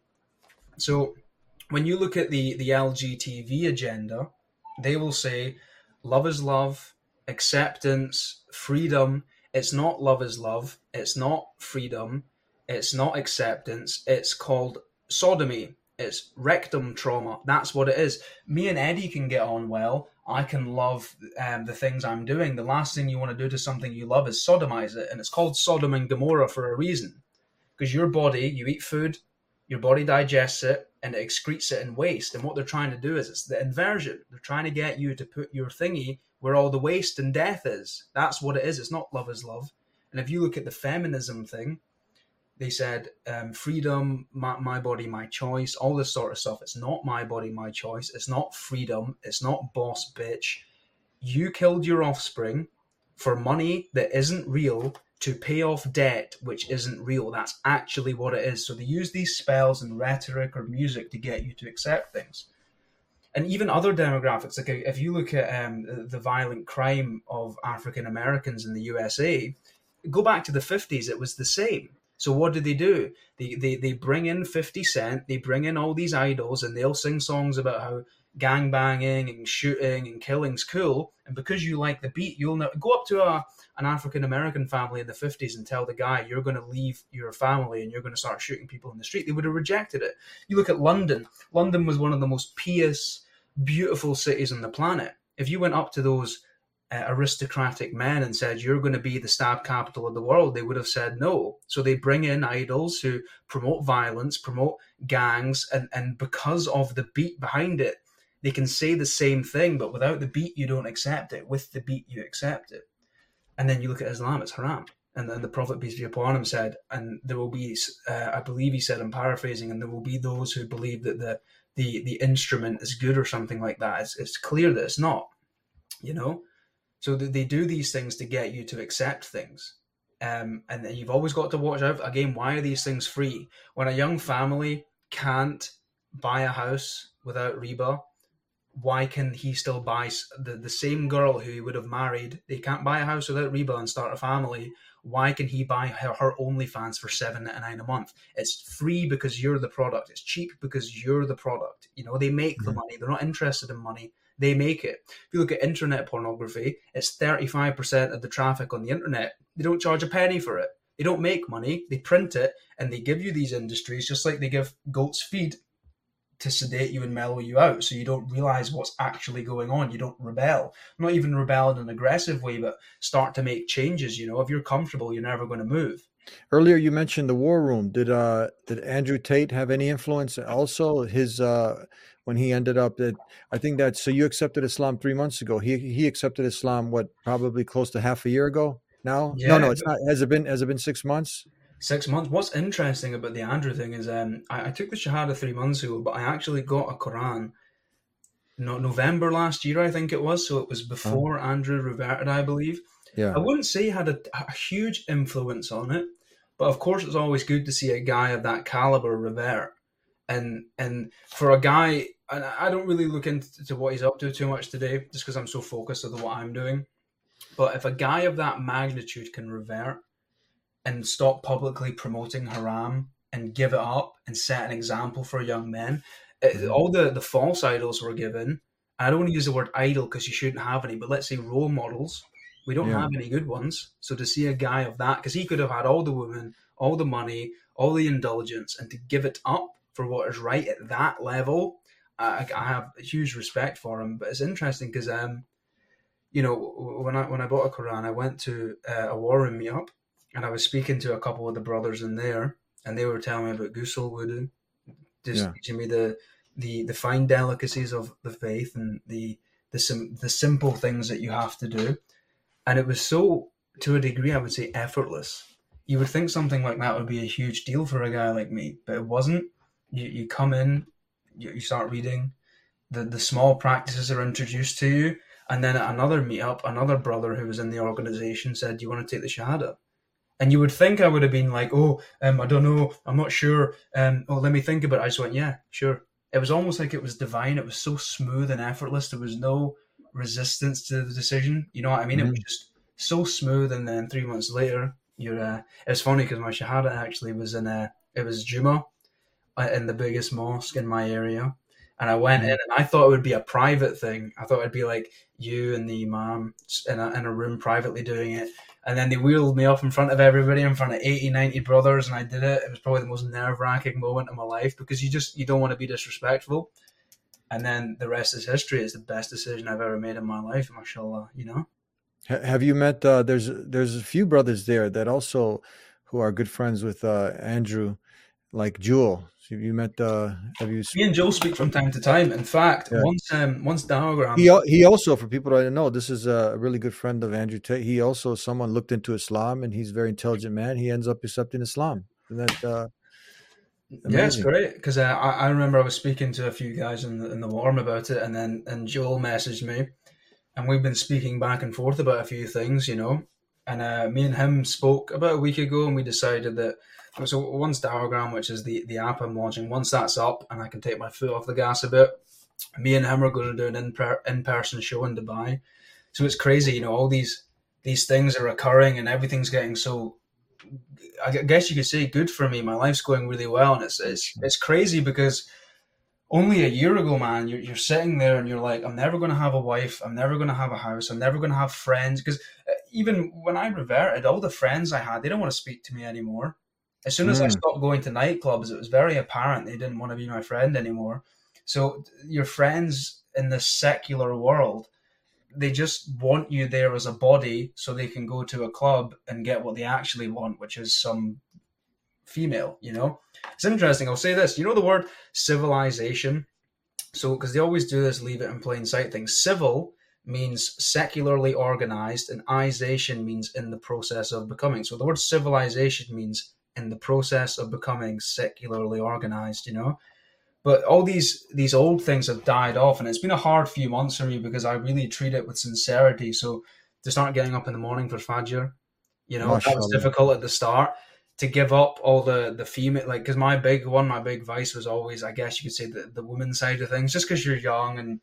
So when you look at the LGTV agenda, they will say love is love, acceptance, freedom. It's not love is love. It's not freedom. It's not acceptance. It's called sodomy. It's rectum trauma. That's what it is. Me and Eddie can get on well. I can love the things I'm doing. The last thing you want to do to something you love is sodomize it. And it's called Sodom and Gomorrah for a reason. Because your body, you eat food, your body digests it, and it excretes it in waste. And what they're trying to do is, it's the inversion. They're trying to get you to put your thingy where all the waste and death is. That's what it is. It's not love is love. And if you look at the feminism thing, they said freedom, my body, my choice, all this sort of stuff. It's not my body, my choice. It's not freedom. It's not boss bitch. You killed your offspring for money that isn't real, to pay off debt which isn't real. That's actually what it is. So they use these spells and rhetoric or music to get you to accept things. And even other demographics, like if you look at the violent crime of African Americans in the USA, go back to the 50s, it was the same. So what do? They bring in 50 Cent, they bring in all these idols, and they'll sing songs about how gang banging and shooting and killing's cool. And because you like the beat, you'll go up to an African American family in the 50s and tell the guy, you're going to leave your family and you're going to start shooting people in the street. They would have rejected it. You look at London. London was one of the most pious, beautiful cities on the planet. If you went up to those aristocratic men and said, you're going to be the stab capital of the world, they would have said no. So they bring in idols who promote violence, promote gangs, and because of the beat behind it, they can say the same thing, but without the beat, you don't accept it. With the beat, you accept it. And then you look at Islam, it's haram. And then the Prophet, peace be upon him, said, and there will be, I believe he said, I'm paraphrasing, and there will be those who believe that the instrument is good or something like that. It's clear that it's not, So they do these things to get you to accept things. And you've always got to watch out. Again, why are these things free? When a young family can't buy a house without riba, why can he still buy the same girl who he would have married? They can't buy a house without riba and start a family. Why can he buy her OnlyFans for $7.99 a month? It's free because you're the product. It's cheap because you're the product. They make the money. They're not interested in money. they make it. If you look at internet pornography, it's 35% of the traffic on the internet. They don't charge a penny for it. They don't make money. They print it, and they give you these industries just like they give goats feed to sedate you and mellow you out, so you don't realize what's actually going on. You don't rebel. Not even rebel in an aggressive way, but start to make changes. If you're comfortable, you're never going to move. Earlier, you mentioned the War Room. Did Andrew Tate have any influence? Also, his when he ended up I think that. So you accepted Islam 3 months ago. He accepted Islam probably close to half a year ago now. Yeah, no, it's not. Has it been 6 months? 6 months. What's interesting about the Andrew thing is I took the Shahada 3 months ago, but I actually got a Quran November last year, I think it was. So it was before Andrew reverted, I believe. Yeah. I wouldn't say he had a huge influence on it, but of course it's always good to see a guy of that caliber revert. And for a guy, and I don't really look into what he's up to too much today, just because I'm so focused on what I'm doing. But if a guy of that magnitude can revert and stop publicly promoting haram and give it up and set an example for young men, all the false idols were given. I don't want to use the word idol because you shouldn't have any, but let's say role models. We don't have any good ones. So to see a guy of that, because he could have had all the women, all the money, all the indulgence, and to give it up for what is right at that level, I have huge respect for him. But it's interesting because, when I bought a Quran, I went to a war room meetup, and I was speaking to a couple of the brothers in there, and they were telling me about ghusl wudu, just teaching me the fine delicacies of the faith and the simple things that you have to do. And it was so, to a degree, I would say effortless. You would think something like that would be a huge deal for a guy like me, but it wasn't. You come in, you start reading, the small practices are introduced to you, and then at another meetup, another brother who was in the organization said, "Do you want to take the Shahada?" And you would think I would have been like, I don't know, I'm not sure, let me think about it. I just went, yeah, sure. It was almost like it was divine. It was so smooth and effortless. There was no resistance to the decision. You know what I mean? Mm-hmm. It was just so smooth. And then 3 months later, it was funny because my Shahada actually was it was Juma in the biggest mosque in my area. And I went in and I thought it would be a private thing. I thought it'd be like you and the imam in a room privately doing it. And then they wheeled me up in front of everybody, in front of 80, 90 brothers, and I did it. It was probably the most nerve-wracking moment of my life because you don't want to be disrespectful. And then the rest is history. It's the best decision I've ever made in my life, mashallah, Have you met, there's a few brothers there that also, who are good friends with Andrew, like Jewel. So you met, Me and Joel speak from time to time. In fact, once Diagram. He also, for people that don't know, this is a really good friend of Andrew Tate. He also, someone looked into Islam, and he's a very intelligent man. He ends up accepting Islam. Isn't that yeah, it's great because I remember I was speaking to a few guys in the warm about it, and Joel messaged me, and we've been speaking back and forth about a few things, and me and him spoke about a week ago, and we decided that. So once Diagram, which is the app I'm launching, once that's up and I can take my foot off the gas a bit, me and him are going to do an in-person show in Dubai. So it's crazy, all these things are occurring and everything's getting so, I guess you could say, good for me. My life's going really well, and it's crazy because only a year ago, man, you're sitting there and you're like, I'm never going to have a wife, I'm never going to have a house, I'm never going to have friends. Because even when I reverted, all the friends I had, they don't want to speak to me anymore. As soon as I stopped going to nightclubs, it was very apparent they didn't want to be my friend anymore. So your friends in the secular world, they just want you there as a body so they can go to a club and get what they actually want, which is some female, It's interesting. I'll say this. The word civilization? So, because they always do this leave it in plain sight thing. Civil means secularly organized, and ization means in the process of becoming. So the word civilization means in the process of becoming secularly organized, But all these old things have died off, and it's been a hard few months for me because I really treat it with sincerity. So to start getting up in the morning for Fajr, that was difficult at the start. To give up all the female, because my big vice was always, I guess you could say, the woman side of things, just because you're young and,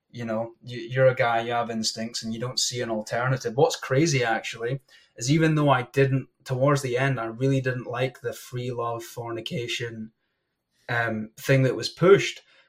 you're a guy, you have instincts and you don't see an alternative. What's crazy, actually, is even though I didn't, towards the end, I really didn't like the free love fornication thing that was pushed.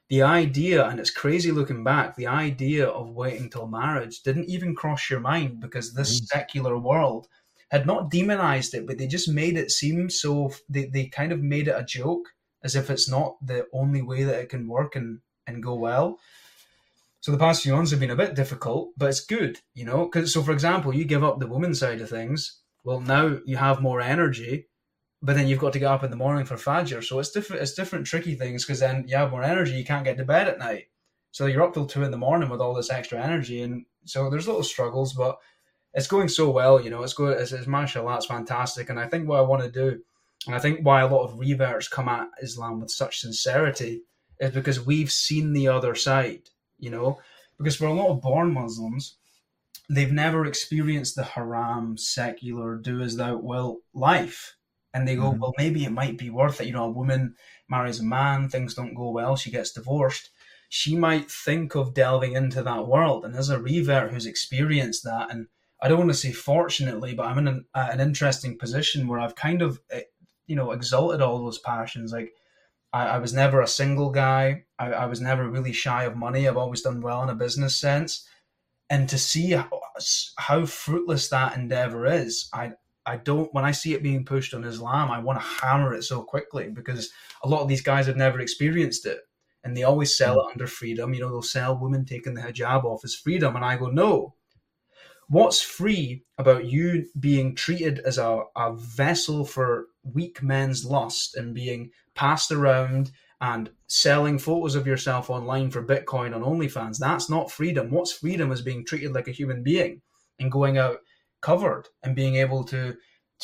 the idea, and it's crazy looking back, the idea of waiting till marriage didn't even cross your mind because this secular world had not demonized it, but they just made it seem so, they kind of made it a joke, as if it's not the only way that it can work and go well. So the past few months have been a bit difficult, but it's good, you know? So for example, you give up the woman side of things, well, now you have more energy, but then you've got to get up in the morning for Fajr. So it's different tricky things, because then you have more energy, you can't get to bed at night. So you're up till 2 a.m. with all this extra energy. And so there's little struggles, but it's going so well, you know, it's mashallah, it's fantastic. And I think what I want to do, and I think why a lot of reverts come at Islam with such sincerity, is because we've seen the other side, you know, because for a lot of born Muslims, they've never experienced the haram, secular, do as thou wilt life. And they go, well, maybe it might be worth it. You know, a woman marries a man, things don't go well, she gets divorced. She might think of delving into that world. And as a revert who's experienced that, and I don't want to say fortunately, but I'm in an interesting position where I've kind of, you know, exalted all those passions. Like, I was never a single guy. I was never really shy of money. I've always done well in a business sense. And to see how fruitless that endeavor is, I don't, when I see it being pushed on Islam, I want to hammer it so quickly, because a lot of these guys have never experienced it. And they always sell it under freedom. You know, they'll sell women taking the hijab off as freedom. And I go, no. What's free about you being treated as a vessel for weak men's lust and being passed around and selling photos of yourself online for Bitcoin on OnlyFans? That's not freedom. What's freedom is being treated like a human being and going out covered and being able to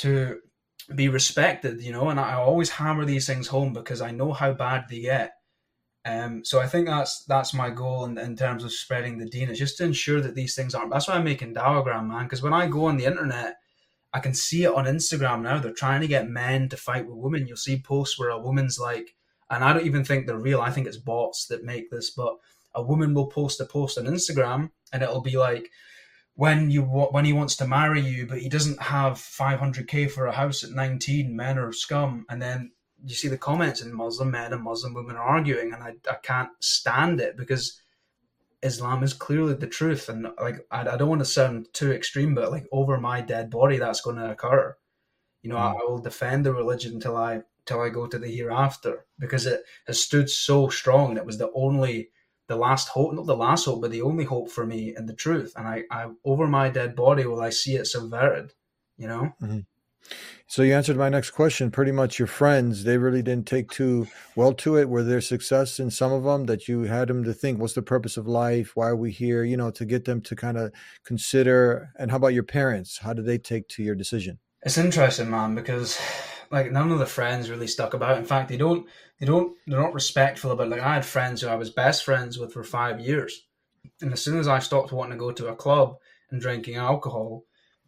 be respected, you know. And I always hammer these things home because I know how bad they get. So I think that's my goal in terms of spreading the deen. It's just to ensure that these things aren't. That's why I'm making Dawagram, man. Because when I go on the internet, I can see it on Instagram now. They're trying to get men to fight with women. You'll see posts where a woman's like, and I don't even think they're real. I think it's bots that make this. But a woman will post a post on Instagram, and it'll be like, when he wants to marry you, but he doesn't have 500k for a house at 19, men are scum. And then you see the comments, and Muslim men and Muslim women are arguing, and I can't stand it, because Islam is clearly the truth. And like, I don't want to sound too extreme, but like, over my dead body, that's going to occur. You know, I will defend the religion until I go to the hereafter, because it has stood so strong, and it was the last hope, not the last hope, but the only hope for me in the truth. And I over my dead body will I see it subverted, you know? Mm-hmm. So you answered my next question. Pretty much your friends, they really didn't take too well to it. Were there success in some of them that you had them to think, what's the purpose of life? Why are we here? You know, to get them to kind of consider. And how about your parents? How did they take to your decision? It's interesting, man, because like, none of the friends really stuck about. In fact, they're not respectful about, like, I had friends who I was best friends with for 5 years. And as soon as I stopped wanting to go to a club and drinking alcohol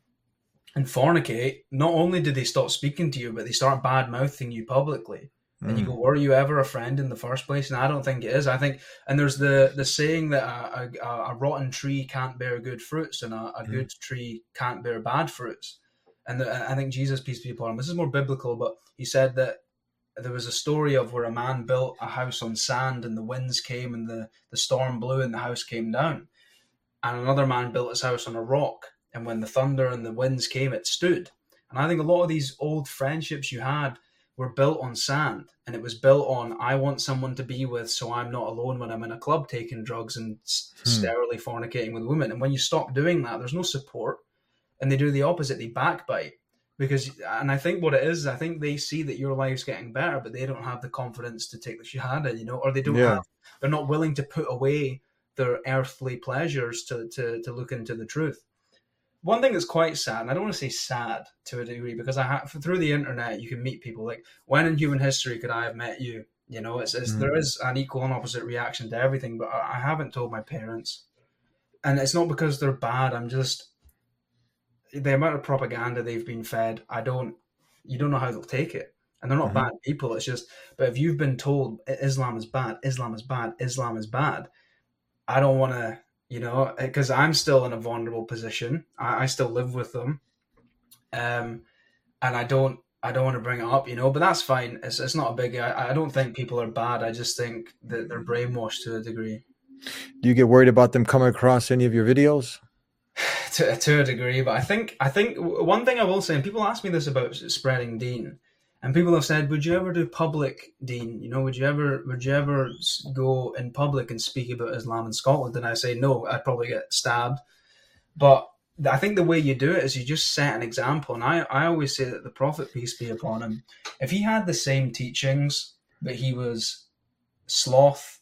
and fornicate, not only did they stop speaking to you, but they start bad-mouthing you publicly. And you go, were you ever a friend in the first place? And I don't think it is. I think, and there's the saying that a rotten tree can't bear good fruits, and a good tree can't bear bad fruits. And I think Jesus, peace be upon him, this is more biblical, but he said that there was a story of where a man built a house on sand, and the winds came and the storm blew and the house came down. And another man built his house on a rock, and when the thunder and the winds came, it stood. And I think a lot of these old friendships you had were built on sand, and it was built on, I want someone to be with so I'm not alone when I'm in a club taking drugs and sterilely fornicating with women. And when you stop doing that, there's no support. And they do the opposite, they backbite. And I think what it is, I think they see that your life's getting better, but they don't have the confidence to take the shahada, you know, or they don't they're not willing to put away their earthly pleasures to look into the truth. One thing that's quite sad, and I don't want to say sad to a degree, because through the internet you can meet people. Like, when in human history could I have met you? You know, there is an equal and opposite reaction to everything, but I haven't told my parents. And it's not because they're bad, I'm just, the amount of propaganda they've been fed, you don't know how they'll take it. And they're not bad people, it's just, but if you've been told Islam is bad, Islam is bad, Islam is bad, I don't want to, you know, because I'm still in a vulnerable position. I still live with them. And I don't I don't want to bring it up, but that's fine. It's not a big. I don't think people are bad. I just think that they're brainwashed to a degree. Do you get worried about them coming across any of your videos? To a degree, but I think one thing I will say, and people ask me this about spreading Deen, and people have said, would you ever do public Deen? Would you ever go in public and speak about Islam in Scotland? And I say no, I'd probably get stabbed. But I think the way you do it is you just set an example. And I always say that the Prophet, peace be upon him, if he had the same teachings, but he was sloth,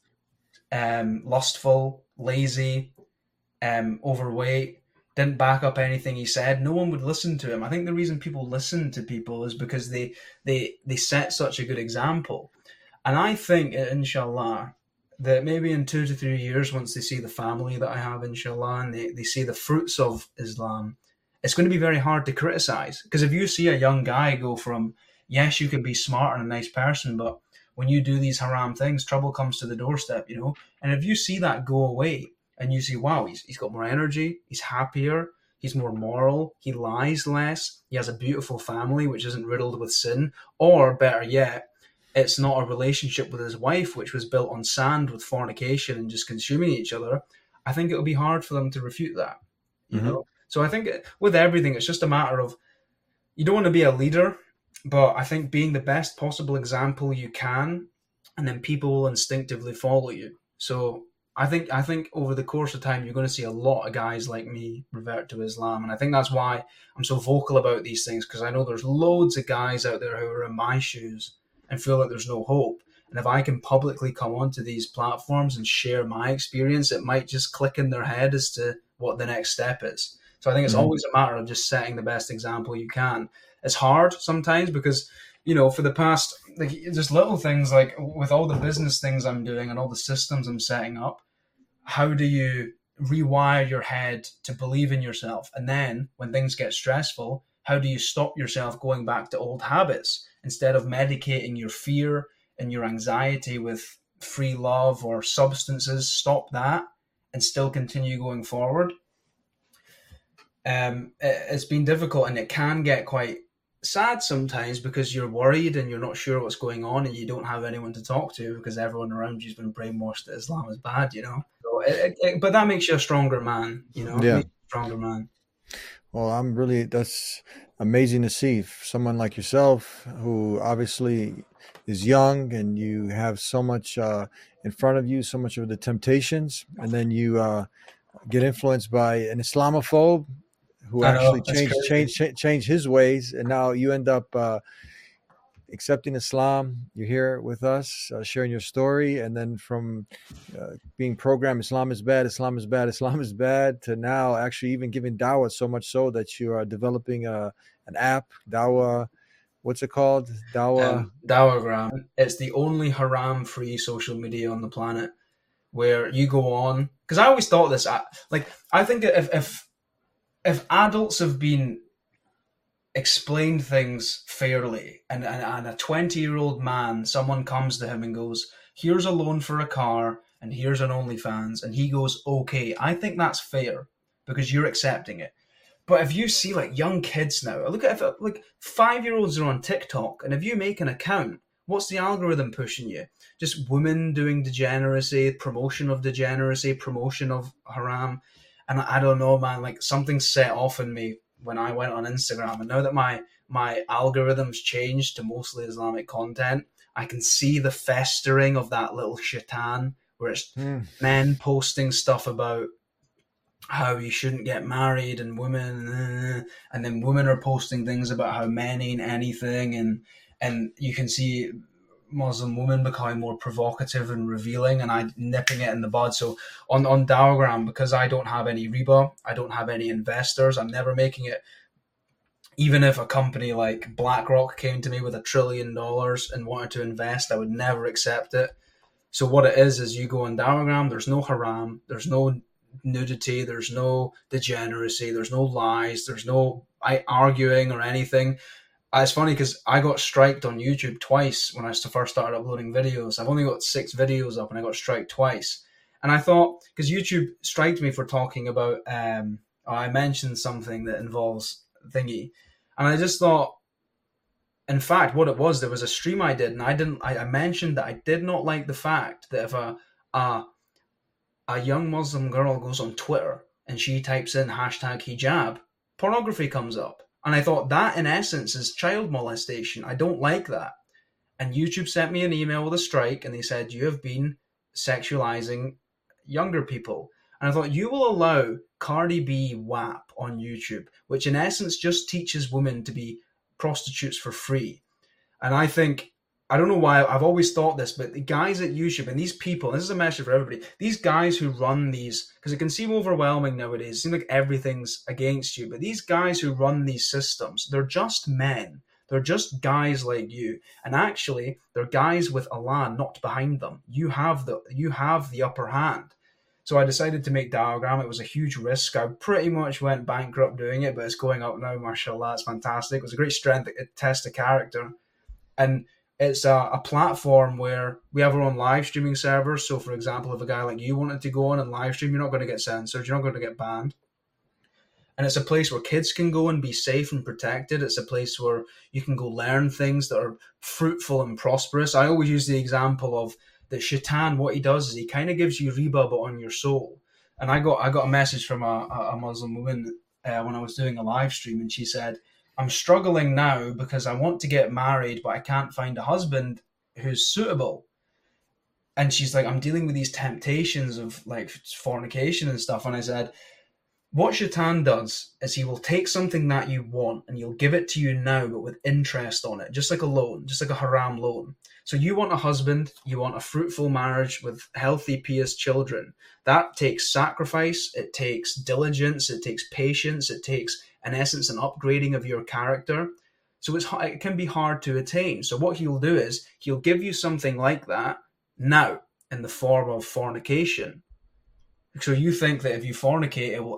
lustful, lazy, overweight, didn't back up anything he said, no one would listen to him. I think the reason people listen to people is because they set such a good example. And I think, inshallah, that maybe in 2 to 3 years, once they see the family that I have, inshallah, and they see the fruits of Islam, it's going to be very hard to criticize. Because if you see a young guy go from, yes, you can be smart and a nice person, but when you do these haram things, trouble comes to the doorstep, And if you see that go away, and you see, wow, he's got more energy, he's happier, he's more moral, he lies less, he has a beautiful family which isn't riddled with sin, or better yet, it's not a relationship with his wife which was built on sand with fornication and just consuming each other, I think it'll be hard for them to refute that. You know? So I think with everything, it's just a matter of, you don't want to be a leader, but I think being the best possible example you can, and then people will instinctively follow you. So I think over the course of time, you're going to see a lot of guys like me revert to Islam. And I think that's why I'm so vocal about these things, because I know there's loads of guys out there who are in my shoes and feel like there's no hope. And if I can publicly come onto these platforms and share my experience, it might just click in their head as to what the next step is. So I think it's always a matter of just setting the best example you can. It's hard sometimes because, for the past, just little things like with all the business things I'm doing and all the systems I'm setting up, how do you rewire your head to believe in yourself? And then when things get stressful, how do you stop yourself going back to old habits instead of medicating your fear and your anxiety with free love or substances? Stop that and still continue going forward. It's been difficult, and it can get quite sad sometimes because you're worried and you're not sure what's going on and you don't have anyone to talk to because everyone around you's been brainwashed that Islam is bad, So but that makes you a stronger man, Yeah. It makes you a stronger man. Well, that's amazing to see someone like yourself who obviously is young and you have so much in front of you, so much of the temptations, and then you get influenced by an Islamophobe who actually changed his ways, and now you end up accepting Islam. You're here with us, sharing your story, and then from being programmed, Islam is bad, Islam is bad, Islam is bad, to now actually even giving dawah, so much so that you are developing an app, dawah. What's it called? Dawagram. It's the only haram-free social media on the planet where you go on. Because I always thought this, I think if adults have been explained things fairly, and a 20-year-old man, someone comes to him and goes, here's a loan for a car and here's an OnlyFans, and he goes, okay, I think that's fair because you're accepting it. But if you see young kids now, look at if 5-year-olds are on TikTok, and if you make an account, what's the algorithm pushing you? Just women doing degeneracy, promotion of degeneracy, promotion of haram. And I don't know, man, something set off in me when I went on Instagram. And now that my algorithms changed to mostly Islamic content, I can see the festering of that little shaitan where it's men posting stuff about how you shouldn't get married and women, and then women are posting things about how men ain't anything. And you can see Muslim women becoming more provocative and revealing, and I'm nipping it in the bud. So on Dawagram, because I don't have any riba, I don't have any investors, I'm never making it. Even if a company like BlackRock came to me with $1 trillion and wanted to invest, I would never accept it. So what it is you go on Dawagram, there's no haram, there's no nudity, there's no degeneracy, there's no lies, there's no arguing or anything. It's funny because I got striked on YouTube twice when I first started uploading videos. I've only got 6 videos up and I got striked twice. And I thought, because YouTube striked me for talking about, I mentioned something that involves thingy. And I just thought, In fact, what it was, there was a stream I did, and I mentioned that I did not like the fact that if a young Muslim girl goes on Twitter and she types in #hijab, pornography comes up. And I thought that, in essence, is child molestation. I don't like that. And YouTube sent me an email with a strike, and they said, you have been sexualizing younger people. And I thought, you will allow Cardi B WAP on YouTube, which in essence just teaches women to be prostitutes for free. And I think, I don't know why, I've always thought this, but the guys at YouTube and these people, this is a message for everybody, these guys who run these, because it can seem overwhelming nowadays, it seems like everything's against you, but these guys who run these systems, they're just men. They're just guys like you. And actually, they're guys with Allah not behind them. You have the upper hand. So I decided to make Diagram. It was a huge risk. I pretty much went bankrupt doing it, but it's going up now, mashallah. It's fantastic. It was a great strength. It tests the character. And it's a platform where we have our own live streaming servers. So, for example, if a guy like you wanted to go on and live stream, you're not going to get censored. You're not going to get banned. And it's a place where kids can go and be safe and protected. It's a place where you can go learn things that are fruitful and prosperous. I always use the example of the shaitan. What he does is he kind of gives you riba, but on your soul. And I got a message from a Muslim woman when I was doing a live stream, and she said, I'm struggling now because I want to get married, but I can't find a husband who's suitable. And she's like, I'm dealing with these temptations of like fornication and stuff. And I said, what shaitan does is he will take something that you want and he'll give it to you now, but with interest on it, just like a loan, just like a haram loan. So you want a husband, you want a fruitful marriage with healthy, pious children. That takes sacrifice, it takes diligence, it takes patience, it takes, in essence, an upgrading of your character. So it can be hard to attain. So what he'll do is he'll give you something like that now in the form of fornication. So you think that if you fornicate, it will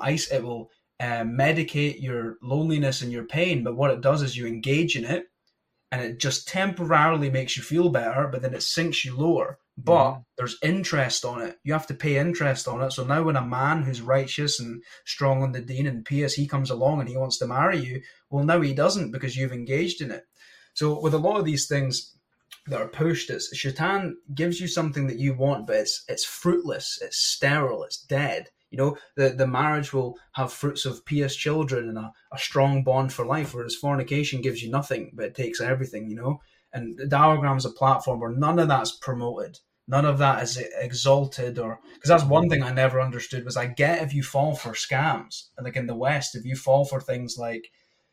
medicate your loneliness and your pain. But what it does is you engage in it, and it just temporarily makes you feel better, but then it sinks you lower. But there's interest on it. You have to pay interest on it. So now when a man who's righteous and strong on the deen and pious, he comes along and he wants to marry you, well, now he doesn't because you've engaged in it. So with a lot of these things that are pushed, it's shaitan gives you something that you want, but it's fruitless, it's sterile, it's dead. You know, the marriage will have fruits of pious children and a strong bond for life, whereas fornication gives you nothing, but it takes everything, you know. And Diagram is a platform where none of that's promoted. None of that is exalted, or because that's one thing I never understood was I get if you fall for scams, like in the West, if you fall for things like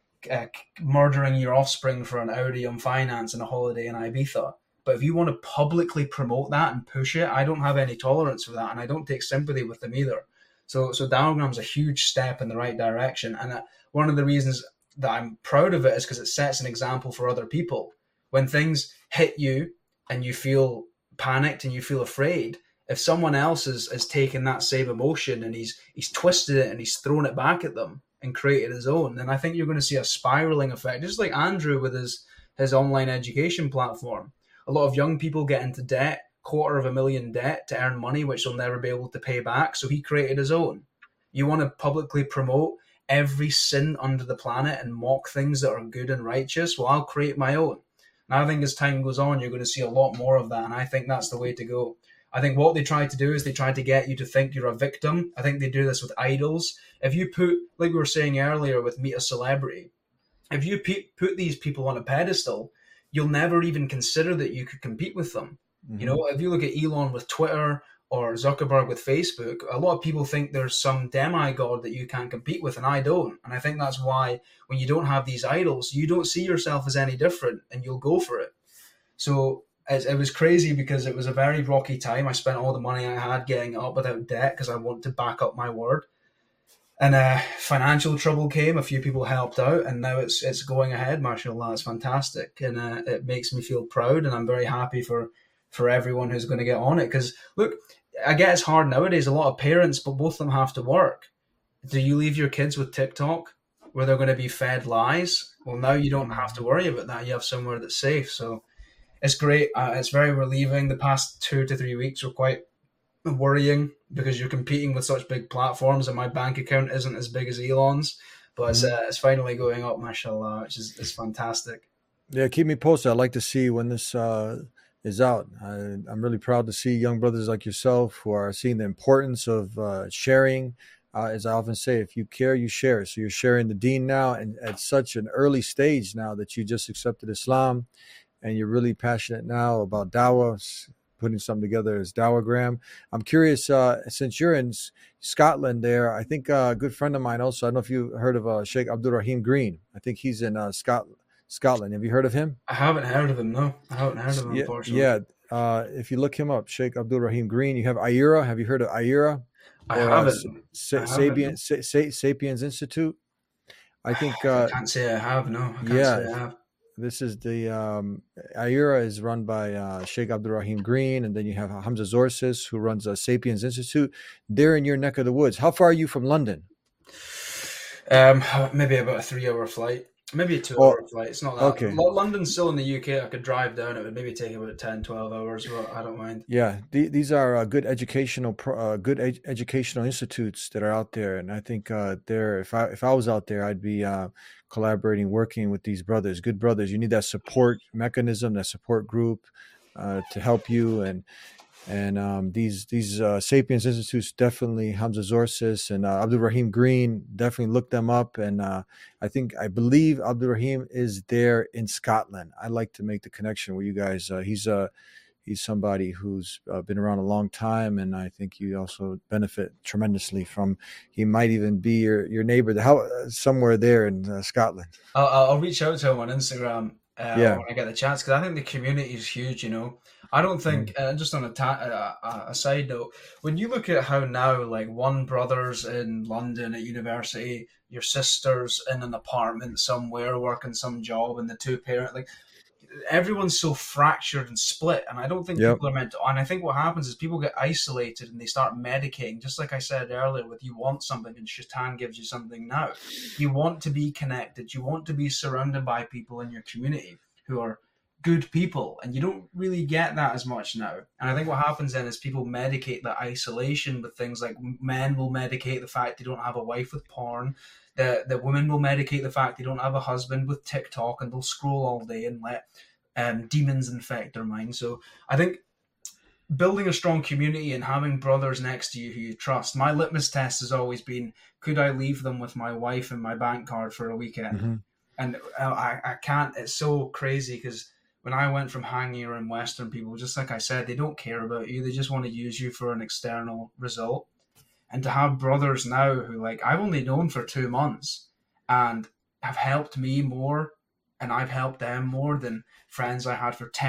murdering your offspring for an Audi on finance and a holiday in Ibiza. But if you want to publicly promote that and push it, I don't have any tolerance for that, and I don't take sympathy with them either. So Diagram's a huge step in the right direction, and one of the reasons that I'm proud of it is because it sets an example for other people. When things hit you and you feel panicked and you feel afraid, if someone else has taken that same emotion and he's twisted it and he's thrown it back at them and created his own, then I think you're going to see a spiraling effect, just like Andrew with his online education platform. A lot of young people get into debt, $250,000 debt to earn money, which they'll never be able to pay back. So he created his own. You want to publicly promote every sin under the planet and mock things that are good and righteous? Well, I'll create my own. And I think as time goes on, you're going to see a lot more of that. And I think that's the way to go. I think what they try to do is they try to get you to think you're a victim. I think they do this with idols. If you put, like we were saying earlier with Meet a Celebrity, if you put these people on a pedestal, you'll never even consider that you could compete with them. Mm-hmm. You know, if you look at Elon with Twitter or Zuckerberg with Facebook, a lot of people think there's some demigod that you can't compete with, and I don't. And I think that's why when you don't have these idols, you don't see yourself as any different, and you'll go for it. So it was crazy because it was a very rocky time. I spent all the money I had getting it up without debt because I want to back up my word. And financial trouble came. A few people helped out, and now it's going ahead. Mashallah, it's fantastic, and it makes me feel proud. And I'm very happy for everyone who's going to get on it. Because look, I get it's hard nowadays. A lot of parents, but both of them have to work. Do you leave your kids with TikTok where they're going to be fed lies? Well, now you don't have to worry about that. You have somewhere that's safe. So it's great. It's very relieving. The past 2 to 3 weeks were quite worrying because you're competing with such big platforms, and my bank account isn't as big as Elon's, but it's finally going up, mashallah, which is fantastic. Yeah, keep me posted. I'd like to see when this is out. I'm really proud to see young brothers like yourself who are seeing the importance of sharing. As I often say, if you care, you share. So you're sharing the deen now, and at such an early stage now that you just accepted Islam, and you're really passionate now about dawah, putting something together as Dawagram. I'm curious, since you're in Scotland there, I think a good friend of mine also, I don't know if you heard of Sheikh Abdul Rahim Green. I think he's in Scotland. Have you heard of him? I haven't heard of him, no. I haven't heard of him, unfortunately. Yeah. If you look him up, Sheikh Abdul Rahim Green, you have IERA. Have you heard of IERA? I haven't. Sapiens Institute. I think I can't say I have. No, I can't say I have. This is the IERA is run by Sheikh Abdul Rahim Green, and then you have Hamza Zorsis, who runs Sapiens Institute. They're in your neck of the woods. How far are you from London? Maybe about a 3-hour flight. Maybe a 2-hour flight. It's not that. Okay. London's still in the UK. I could drive down. It would maybe take about 10, 12 hours, but I don't mind. Yeah, these are good educational institutes that are out there, and I think if I was out there, I'd be collaborating, working with these brothers, good brothers. You need that support mechanism, that support group to help you, and these Sapiens Institutes, definitely Hamza Zorsis and Abdul Rahim Green, definitely look them up. And I believe Abdul Rahim is there in Scotland. I like to make the connection with you guys. He's somebody who's been around a long time, and I think you also benefit tremendously from. He might even be your neighbor, somewhere there in Scotland. I'll reach out to him on Instagram when I get the chance, because I think the community is huge. I don't think, just on a side note, when you look at how now, like, one brother's in London at university, your sister's in an apartment somewhere working some job, and the two parent, like, everyone's so fractured and split, and I don't think people are meant to. And I think what happens is people get isolated and they start medicating, just like I said earlier, with you want something and Shaitan gives you something now. You want to be connected, you want to be surrounded by people in your community who are good people, and you don't really get that as much now. And I think what happens then is people medicate that isolation with things like, men will medicate the fact they don't have a wife with porn, the women will medicate the fact they don't have a husband with TikTok, and they'll scroll all day and let demons infect their mind. So I think building a strong community and having brothers next to you who you trust. My litmus test has always been, could I leave them with my wife and my bank card for a weekend? Mm-hmm. And I can't. It's so crazy, because when I went from hanging around Western people, just like I said, they don't care about you. They just want to use you for an external result. And to have brothers now who, like, I've only known for 2 months and have helped me more, and I've helped them more than friends I had for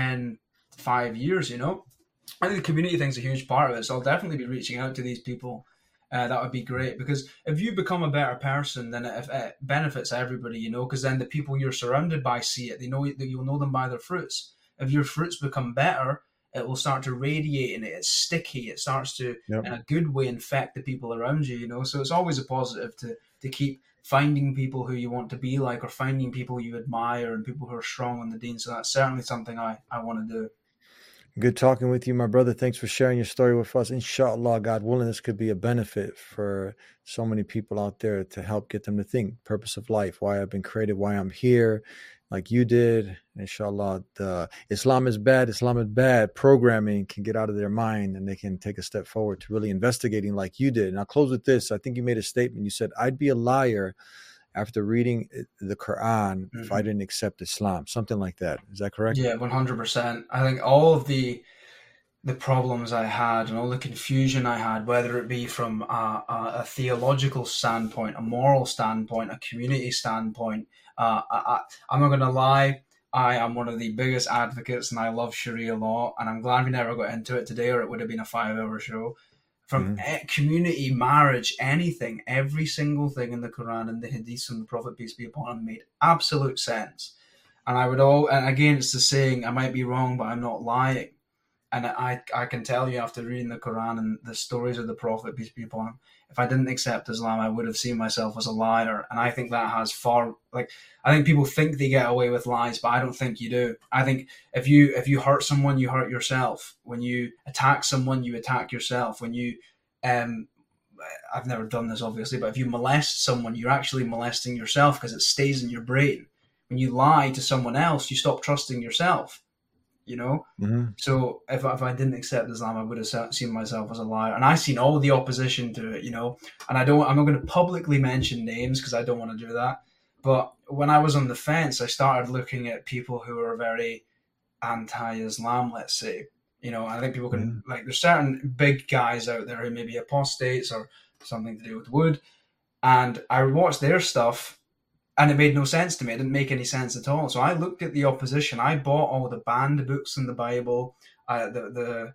5 years, I think the community thing's a huge part of it. So I'll definitely be reaching out to these people. That would be great, because if you become a better person, then it benefits everybody, because then the people you're surrounded by see it. They know that you'll know them by their fruits. If your fruits become better, it will start to radiate, and it's sticky. It starts to, in a good way, infect the people around you, So it's always a positive to keep finding people who you want to be like, or finding people you admire and people who are strong on the deen. So that's certainly something I want to do. Good talking with you, my brother. Thanks for sharing your story with us. Inshallah, God willing, this could be a benefit for so many people out there, to help get them to think purpose of life, why I've been created, why I'm here, like you did. Inshallah, Islam is bad. Programming can get out of their mind, and they can take a step forward to really investigating like you did. And I'll close with this. I think you made a statement. You said, I'd be a liar after reading the Quran if I didn't accept Islam, something like that. Is that correct? Yeah, 100%. I think all of the problems I had and all the confusion I had, whether it be from a theological standpoint, a moral standpoint, a community standpoint, I'm not going to lie, I am one of the biggest advocates, and I love Sharia law, and I'm glad we never got into it today, or it would have been a 5-hour show. From community, marriage, anything, every single thing in the Quran and the Hadith from the Prophet, peace be upon him, made absolute sense. And and again, it's the saying, I might be wrong, but I'm not lying. And I can tell you, after reading the Quran and the stories of the Prophet, peace be upon him, if I didn't accept Islam, I would have seen myself as a liar. And I think that has I think people think they get away with lies, but I don't think you do. I think if you hurt someone, you hurt yourself. When you attack someone, you attack yourself. When you, I've never done this obviously, but if you molest someone, you're actually molesting yourself, because it stays in your brain. when you lie to someone else, you stop trusting yourself. Mm-hmm. So if I didn't accept Islam, I would have seen myself as a liar, and I've seen all the opposition to it, And I'm not going to publicly mention names because I don't want to do that. But when I was on the fence, I started looking at people who are very anti-Islam, let's say. I think people can there's certain big guys out there who may be apostates or something to do with wood, and I watched their stuff. And it made no sense to me. It didn't make any sense at all. So I looked at the opposition. I bought all the banned books in the Bible, the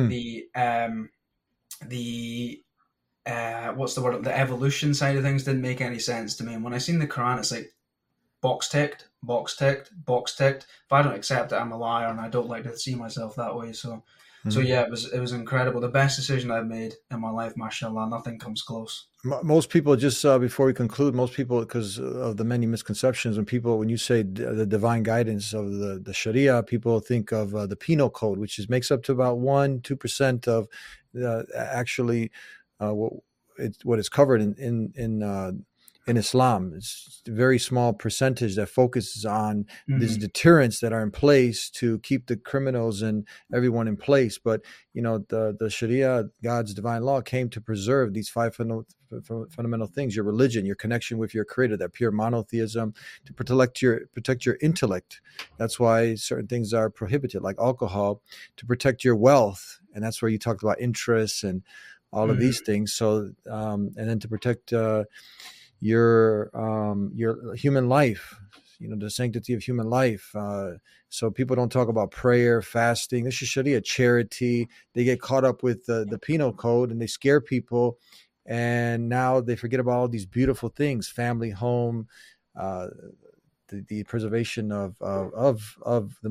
evolution side of things didn't make any sense to me. And when I seen the Quran, it's like box ticked, box ticked, box ticked. If I don't accept it, I'm a liar, and I don't like to see myself that way. So yeah, it was incredible. The best decision I've made in my life, mashallah. Nothing comes close. Most people, just before we conclude, most people, because of the many misconceptions, when you say the divine guidance of the Sharia, people think of the penal code, which makes up to about 1-2% of actually what is covered in Islam. It's a very small percentage that focuses on these deterrents that are in place to keep the criminals and everyone in place. But the Sharia, God's divine law, came to preserve these 5 fundamental things: your religion, your connection with your Creator, that pure monotheism, to protect your intellect. That's why certain things are prohibited, like alcohol, to protect your wealth, and that's where you talked about interests and all of these things. So, and then to protect your human life, the sanctity of human life. So people don't talk about prayer, fasting. This is Sharia, charity. They get caught up with the penal code, and they scare people, and now they forget about all these beautiful things: family, home, the preservation of the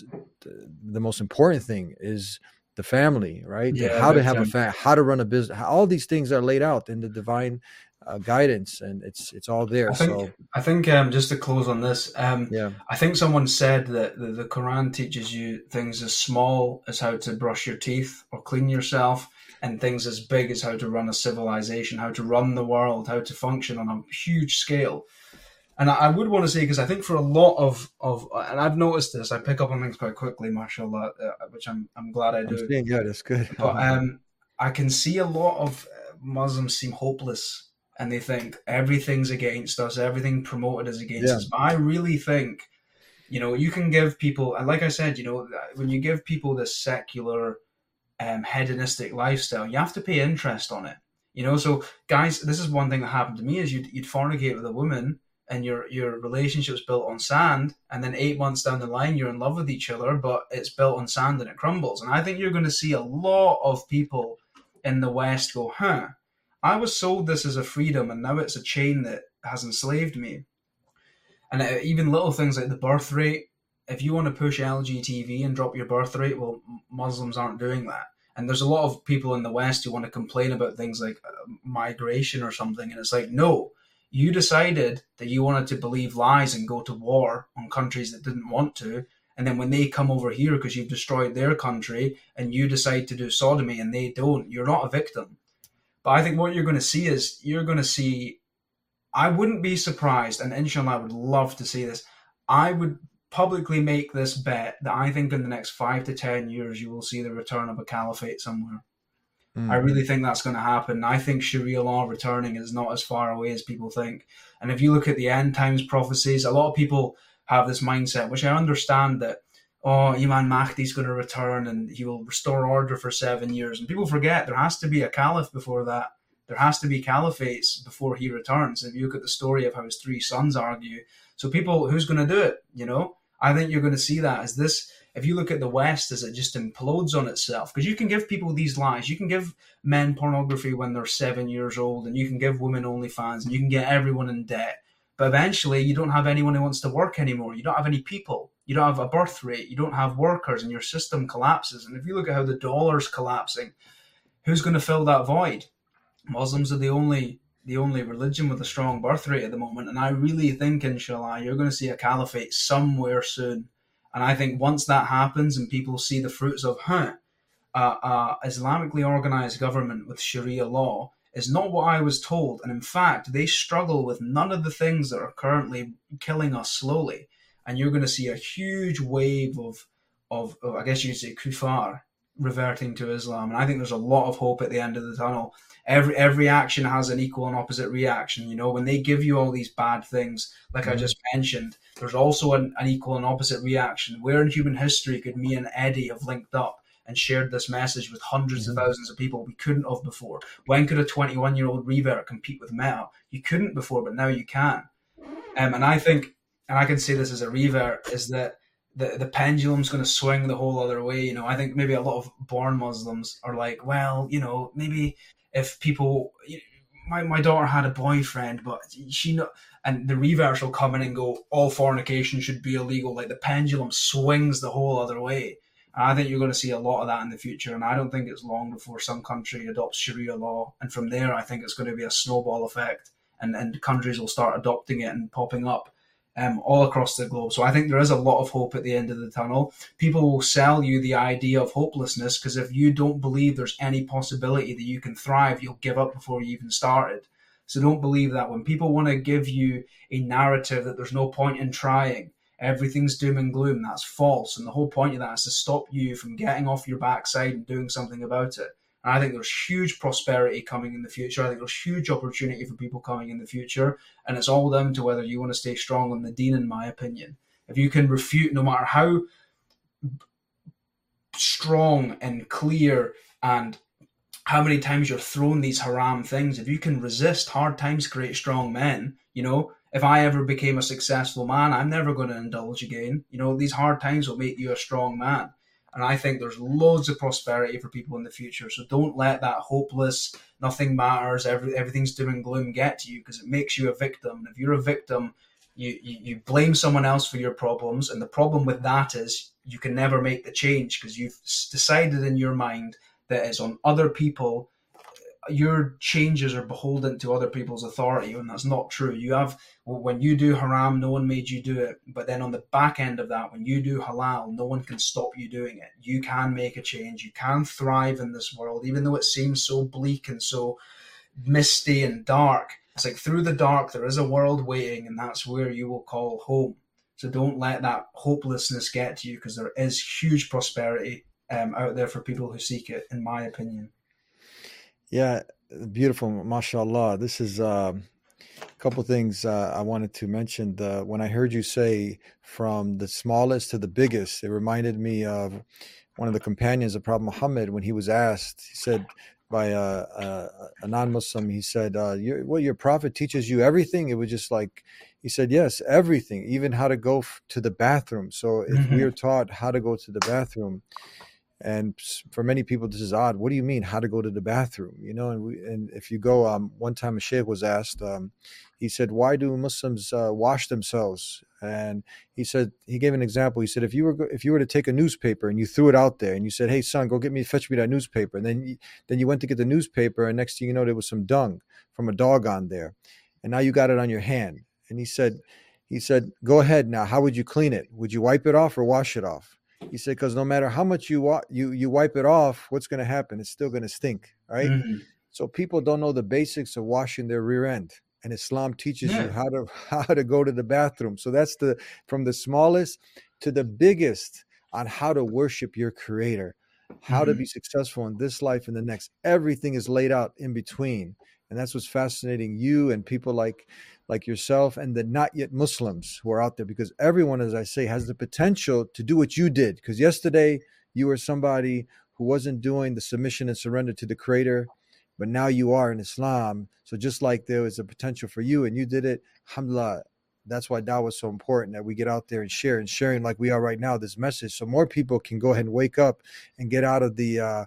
most important thing is the family, right? Yeah, how to have a family, how to run a business. All these things are laid out in the divine guidance, and it's all there. I think just to close on this, I think someone said that the Quran teaches you things as small as how to brush your teeth or clean yourself, and things as big as how to run a civilization, how to run the world, how to function on a huge scale. And I would want to say, because I think for a lot of and I've noticed this, I pick up on things quite quickly, mashallah, which I'm glad I do. Yeah, that's good. But I can see a lot of Muslims seem hopeless, and they think everything's against us, everything promoted is against us. But I really think, you can give people, and like I said, when you give people this secular, hedonistic lifestyle, you have to pay interest on it. So guys, this is one thing that happened to me: is you'd fornicate with a woman, and your relationship's built on sand, and then 8 months down the line, you're in love with each other, but it's built on sand and it crumbles. And I think you're going to see a lot of people in the West go, I was sold this as a freedom, and now it's a chain that has enslaved me. And even little things like the birth rate, if you want to push LGTV and drop your birth rate, well, Muslims aren't doing that. And there's a lot of people in the West who want to complain about things like migration or something, and it's like, no, you decided that you wanted to believe lies and go to war on countries that didn't want to, and then when they come over here because you've destroyed their country, and you decide to do sodomy and they don't, you're not a victim. But I think what you're going to see, I wouldn't be surprised, and inshallah I would love to see this, I would publicly make this bet that I think in the next 5 to 10 years you will see the return of a caliphate somewhere. I really think that's going to happen. I think Sharia law returning is not as far away as people think. And if you look at the end times prophecies, a lot of people have this mindset, which I understand, that Imam Mahdi's going to return and he will restore order for 7 years. And people forget there has to be a caliph before that. There has to be caliphates before he returns. If you look at the story of how his 3 sons argue. So people, who's going to do it? I think you're going to see that as this. If you look at the West, as it just implodes on itself, because you can give people these lies. You can give men pornography when they're 7 years old, and you can give women OnlyFans, and you can get everyone in debt. But eventually, you don't have anyone who wants to work anymore. You don't have any people. You don't have a birth rate. You don't have workers, and your system collapses. And if you look at how the dollar's collapsing, who's going to fill that void? Muslims are the only religion with a strong birth rate at the moment. And I really think, inshallah, you're going to see a caliphate somewhere soon. And I think once that happens and people see the fruits of Islamically organized government with Sharia law is not what I was told. And in fact, they struggle with none of the things that are currently killing us slowly. And you're going to see a huge wave of I guess you'd say, kuffar reverting to Islam. And I think there's a lot of hope at the end of the tunnel. Every action has an equal and opposite reaction. You know, when they give you all these bad things, like I just mentioned, there's also an equal and opposite reaction. Where in human history could me and Eddie have linked up and shared this message with hundreds of thousands of people? We couldn't have before. When could a 21-year-old revert compete with Meta? You couldn't before, but now you can. And I think, and I can say this as a revert, is that the pendulum's going to swing the whole other way. You know, I think maybe a lot of born Muslims are like, well, you know, maybe if people, my daughter had a boyfriend, but she not, and the reverse will come in and go, all fornication should be illegal. Like the pendulum swings the whole other way. And I think you're going to see a lot of that in the future. And I don't think it's long before some country adopts Sharia law. And from there, I think it's going to be a snowball effect, and countries will start adopting it and popping up all across the globe. So I think there is a lot of hope at the end of the tunnel. People will sell you the idea of hopelessness, because if you don't believe there's any possibility that you can thrive, you'll give up before you even started. So don't believe that. When people want to give you a narrative that there's no point in trying, everything's doom and gloom, that's false. And the whole point of that is to stop you from getting off your backside and doing something about it. And I think there's huge prosperity coming in the future. I think there's huge opportunity for people coming in the future. And it's all down to whether you want to stay strong on the deen, in my opinion. If you can refute, no matter how strong and clear and how many times you're thrown these haram things, if you can resist, hard times create strong men. You know, if I ever became a successful man, I'm never going to indulge again. You know, these hard times will make you a strong man. And I think there's loads of prosperity for people in the future. So don't let that hopeless, nothing matters, everything's doom and gloom get to you, because it makes you a victim. And if you're a victim, you blame someone else for your problems. And the problem with that is you can never make the change, because you've decided in your mind that it's on other people. Your changes are beholden to other people's authority, and that's not true. You have, when you do haram, no one made you do it. But then on the back end of that, when you do halal, no one can stop you doing it. You can make a change. You can thrive in this world, even though it seems so bleak and so misty and dark. It's like through the dark, there is a world waiting, and that's where you will call home. So don't let that hopelessness get to you, because there is huge prosperity out there for people who seek it, in my opinion. Yeah, beautiful, mashallah. This is a couple things I wanted to mention. When I heard you say from the smallest to the biggest, it reminded me of one of the companions of Prophet Muhammad when he was asked. He said by a non-Muslim, he said, your prophet teaches you everything? It was just like, he said, yes, everything, even how to go to the bathroom. So if we are taught how to go to the bathroom, and for many people, this is odd. What do you mean, how to go to the bathroom? You know, and if you go, one time a sheikh was asked, he said, why do Muslims wash themselves? And he said, he gave an example. He said, if you were to take a newspaper and you threw it out there and you said, hey, son, go fetch me that newspaper. And then you went to get the newspaper, and next thing you know, there was some dung from a dog on there. And now you got it on your hand. And he said, go ahead now. How would you clean it? Would you wipe it off or wash it off? He said, because no matter how much you wipe it off, what's going to happen? It's still going to stink, right? So people don't know the basics of washing their rear end, and Islam teaches you how to go to the bathroom. So that's from the smallest to the biggest on how to worship your Creator, how to be successful in this life and the next. Everything is laid out in between, and that's what's fascinating you and people like yourself and the not yet Muslims who are out there, because everyone, as I say, has the potential to do what you did. Because yesterday you were somebody who wasn't doing the submission and surrender to the Creator, but now you are in Islam. So just like there was a potential for you and you did it, alhamdulillah. That's why dawah is so important, that we get out there and sharing like we are right now, this message, so more people can go ahead and wake up and get out of the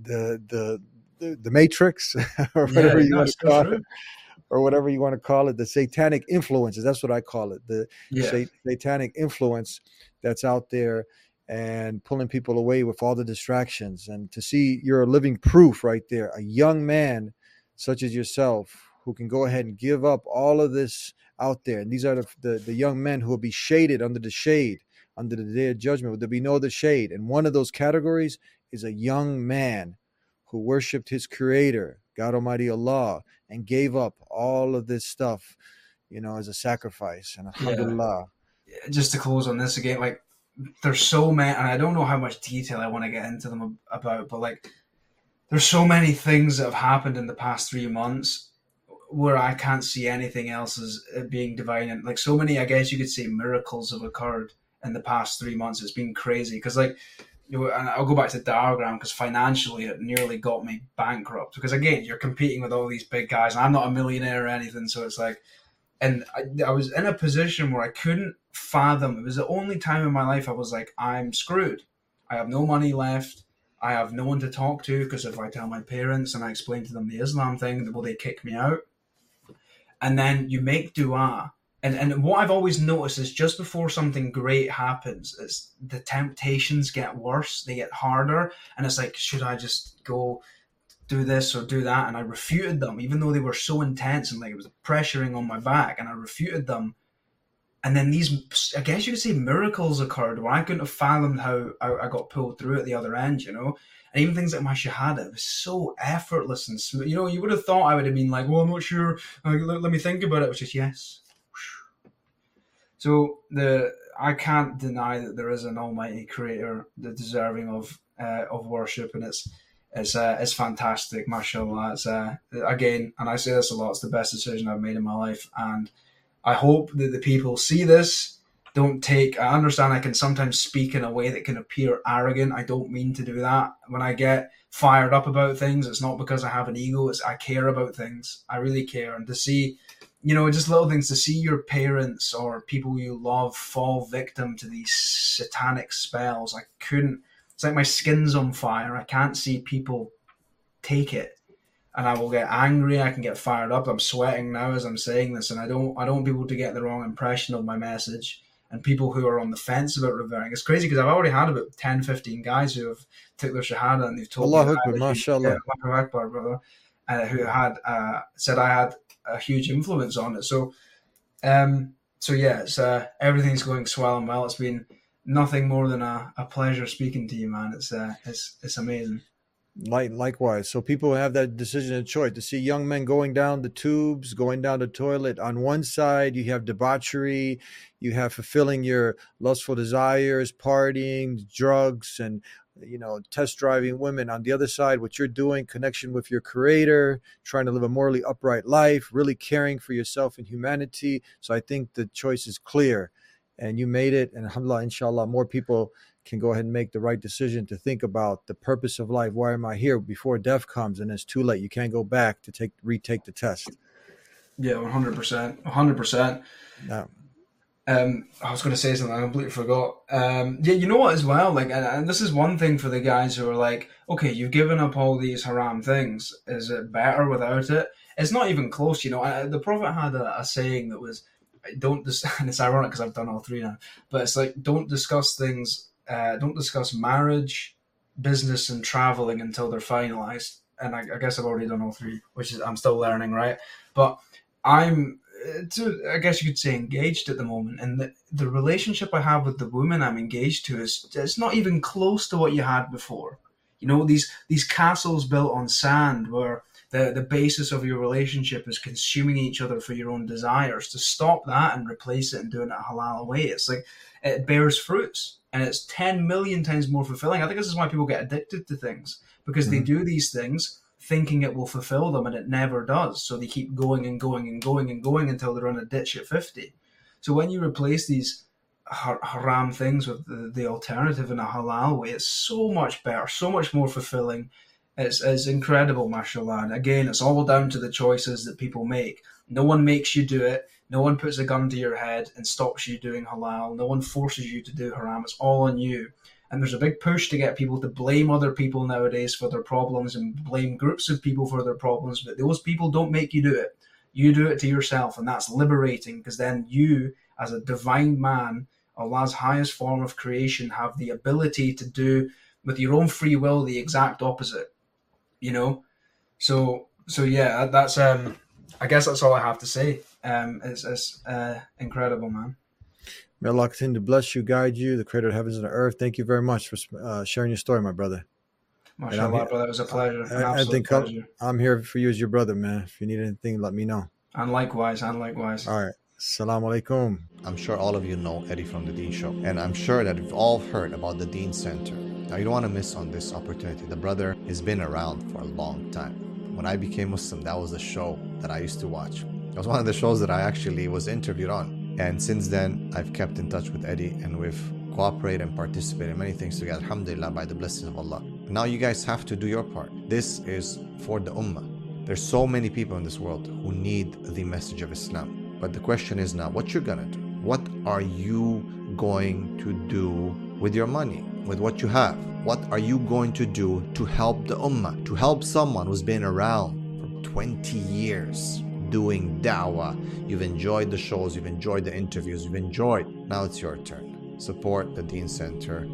matrix or whatever you want to call it. Or whatever you want to call it, the satanic influences. That's what I call it. The satanic influence that's out there and pulling people away with all the distractions. And to see you're a living proof right there, a young man such as yourself who can go ahead and give up all of this out there. And these are the young men who will be shaded under the shade, under the day of judgment. There'll be no other shade. And one of those categories is a young man who worshiped his Creator, God Almighty Allah, and gave up all of this stuff, as a sacrifice. And alhamdulillah. Just to close on this again, like, there's so many, and I don't know how much detail I want to get into them about, but like, there's so many things that have happened in the past 3 months where I can't see anything else as being divine. And like, so many, I guess you could say, miracles have occurred in the past 3 months. It's been crazy. Because like, and I'll go back to diagram, because financially it nearly got me bankrupt. Because again, you're competing with all these big guys, and I'm not a millionaire or anything. So it's like, and I was in a position where I couldn't fathom. It was the only time in my life I was like, I'm screwed. I have no money left. I have no one to talk to, because if I tell my parents and I explain to them the Islam thing, will they kick me out? And then you make dua. And what I've always noticed is just before something great happens, it's the temptations get worse, they get harder. And it's like, should I just go do this or do that? And I refuted them, even though they were so intense and like it was pressuring on my back, and I refuted them. And then these, I guess you could say, miracles occurred where I couldn't have fathomed how I got pulled through at the other end, And even things like my shahada, it was so effortless and smooth. You would have thought I would have been like, well, I'm not sure. Let me think about it. It was just, yes. So I can't deny that there is an almighty creator, the deserving of worship. And it's fantastic, mashallah. It's, again, and I say this a lot, it's the best decision I've made in my life. And I hope that the people see this. I understand I can sometimes speak in a way that can appear arrogant. I don't mean to do that. When I get fired up about things, it's not because I have an ego. I care about things. I really care. And to see, just little things, to see your parents or people you love fall victim to these satanic spells. It's like my skin's on fire. I can't see people take it. And I will get angry. I can get fired up. I'm sweating now as I'm saying this, and I don't want people to get the wrong impression of my message. And people who are on the fence about revering. It's crazy because I've already had about 10, 15 guys who have took their shahada and they've told me Akbar, mashallah. Allahu Akbar, brother, who had said I had a huge influence on it. So yeah, it's everything's going swell and well. It's been nothing more than a pleasure speaking to you, man. It's amazing. Likewise. So people have that decision and choice to see young men going down the tubes, going down the toilet. On one side, you have debauchery, you have fulfilling your lustful desires, partying, drugs, and test driving women. On the other side, what you're doing, connection with your creator, trying to live a morally upright life, really caring for yourself and humanity. So I think the choice is clear, and you made it. And alhamdulillah, inshallah, more people can go ahead and make the right decision to think about the purpose of life. Why am I here? Before death comes, and it's too late. You can't go back to retake the test. Yeah, 100%. Yeah. I was going to say something I completely forgot. Yeah, you know what as well? Like, and this is one thing for the guys who are like, okay, you've given up all these haram things. Is it better without it? It's not even close. The Prophet had a saying that was, and it's ironic because I've done all three now, but it's like, don't discuss marriage, business, and traveling until they're finalized. And I guess I've already done all three, which is, I'm still learning, right? But I'm, I guess you could say, engaged at the moment. And the relationship I have with the woman I'm engaged to it's not even close to what you had before. These castles built on sand where the basis of your relationship is consuming each other for your own desires. To stop that and replace it and doing it a halal way, it's like it bears fruits. And it's 10 million times more fulfilling. I think this is why people get addicted to things, because they do these things thinking it will fulfill them, and it never does. So they keep going and going and going and going until they're in a ditch at 50. So when you replace these haram things with the alternative in a halal way, it's so much better, so much more fulfilling. It's incredible, mashallah. And again, it's all down to the choices that people make. No one makes you do it. No one puts a gun to your head and stops you doing halal. No one forces you to do haram. It's all on you. And there's a big push to get people to blame other people nowadays for their problems and blame groups of people for their problems. But those people don't make you do it. You do it to yourself, and that's liberating, because then you, as a divine man, Allah's highest form of creation, have the ability to do with your own free will the exact opposite. So yeah, that's I guess that's all I have to say. It's incredible, man. May Allah continue to bless you, guide you, the creator of heavens and the earth. Thank you very much for sharing your story, my brother. MashaAllah, brother. It was a pleasure. An I absolute think pleasure. I'm here for you as your brother, man. If you need anything, let me know. And likewise, and likewise. All right. Assalamu alaikum. I'm sure all of you know Eddie from The Deen Show, and I'm sure that you've all heard about the Deen Center. Now, you don't want to miss on this opportunity. The brother has been around for a long time. When I became Muslim, that was the show that I used to watch. It was one of the shows that I actually was interviewed on. And since then, I've kept in touch with Eddie, and we've cooperated and participated in many things together, alhamdulillah, by the blessings of Allah. Now you guys have to do your part. This is for the ummah. There's so many people in this world who need the message of Islam. But the question is now, what you're gonna do? What are you going to do with your money, with what you have? What are you going to do to help the ummah, to help someone who's been around for 20 years doing da'wah? You've enjoyed the shows, you've enjoyed the interviews, you've enjoyed. Now it's your turn. Support the Deen Center.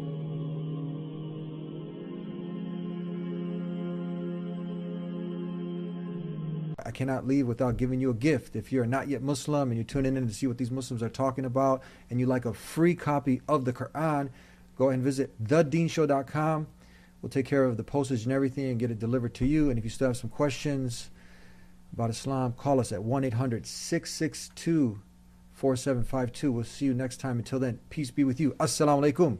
I cannot leave without giving you a gift. If you're not yet Muslim and you're tuning in to see what these Muslims are talking about, and you like a free copy of the Quran, go ahead and visit thedeenshow.com. We'll take care of the postage and everything and get it delivered to you. And if you still have some questions about Islam, call us at 1-800-662-4752. We'll see you next time. Until then, peace be with you. Assalamu alaikum.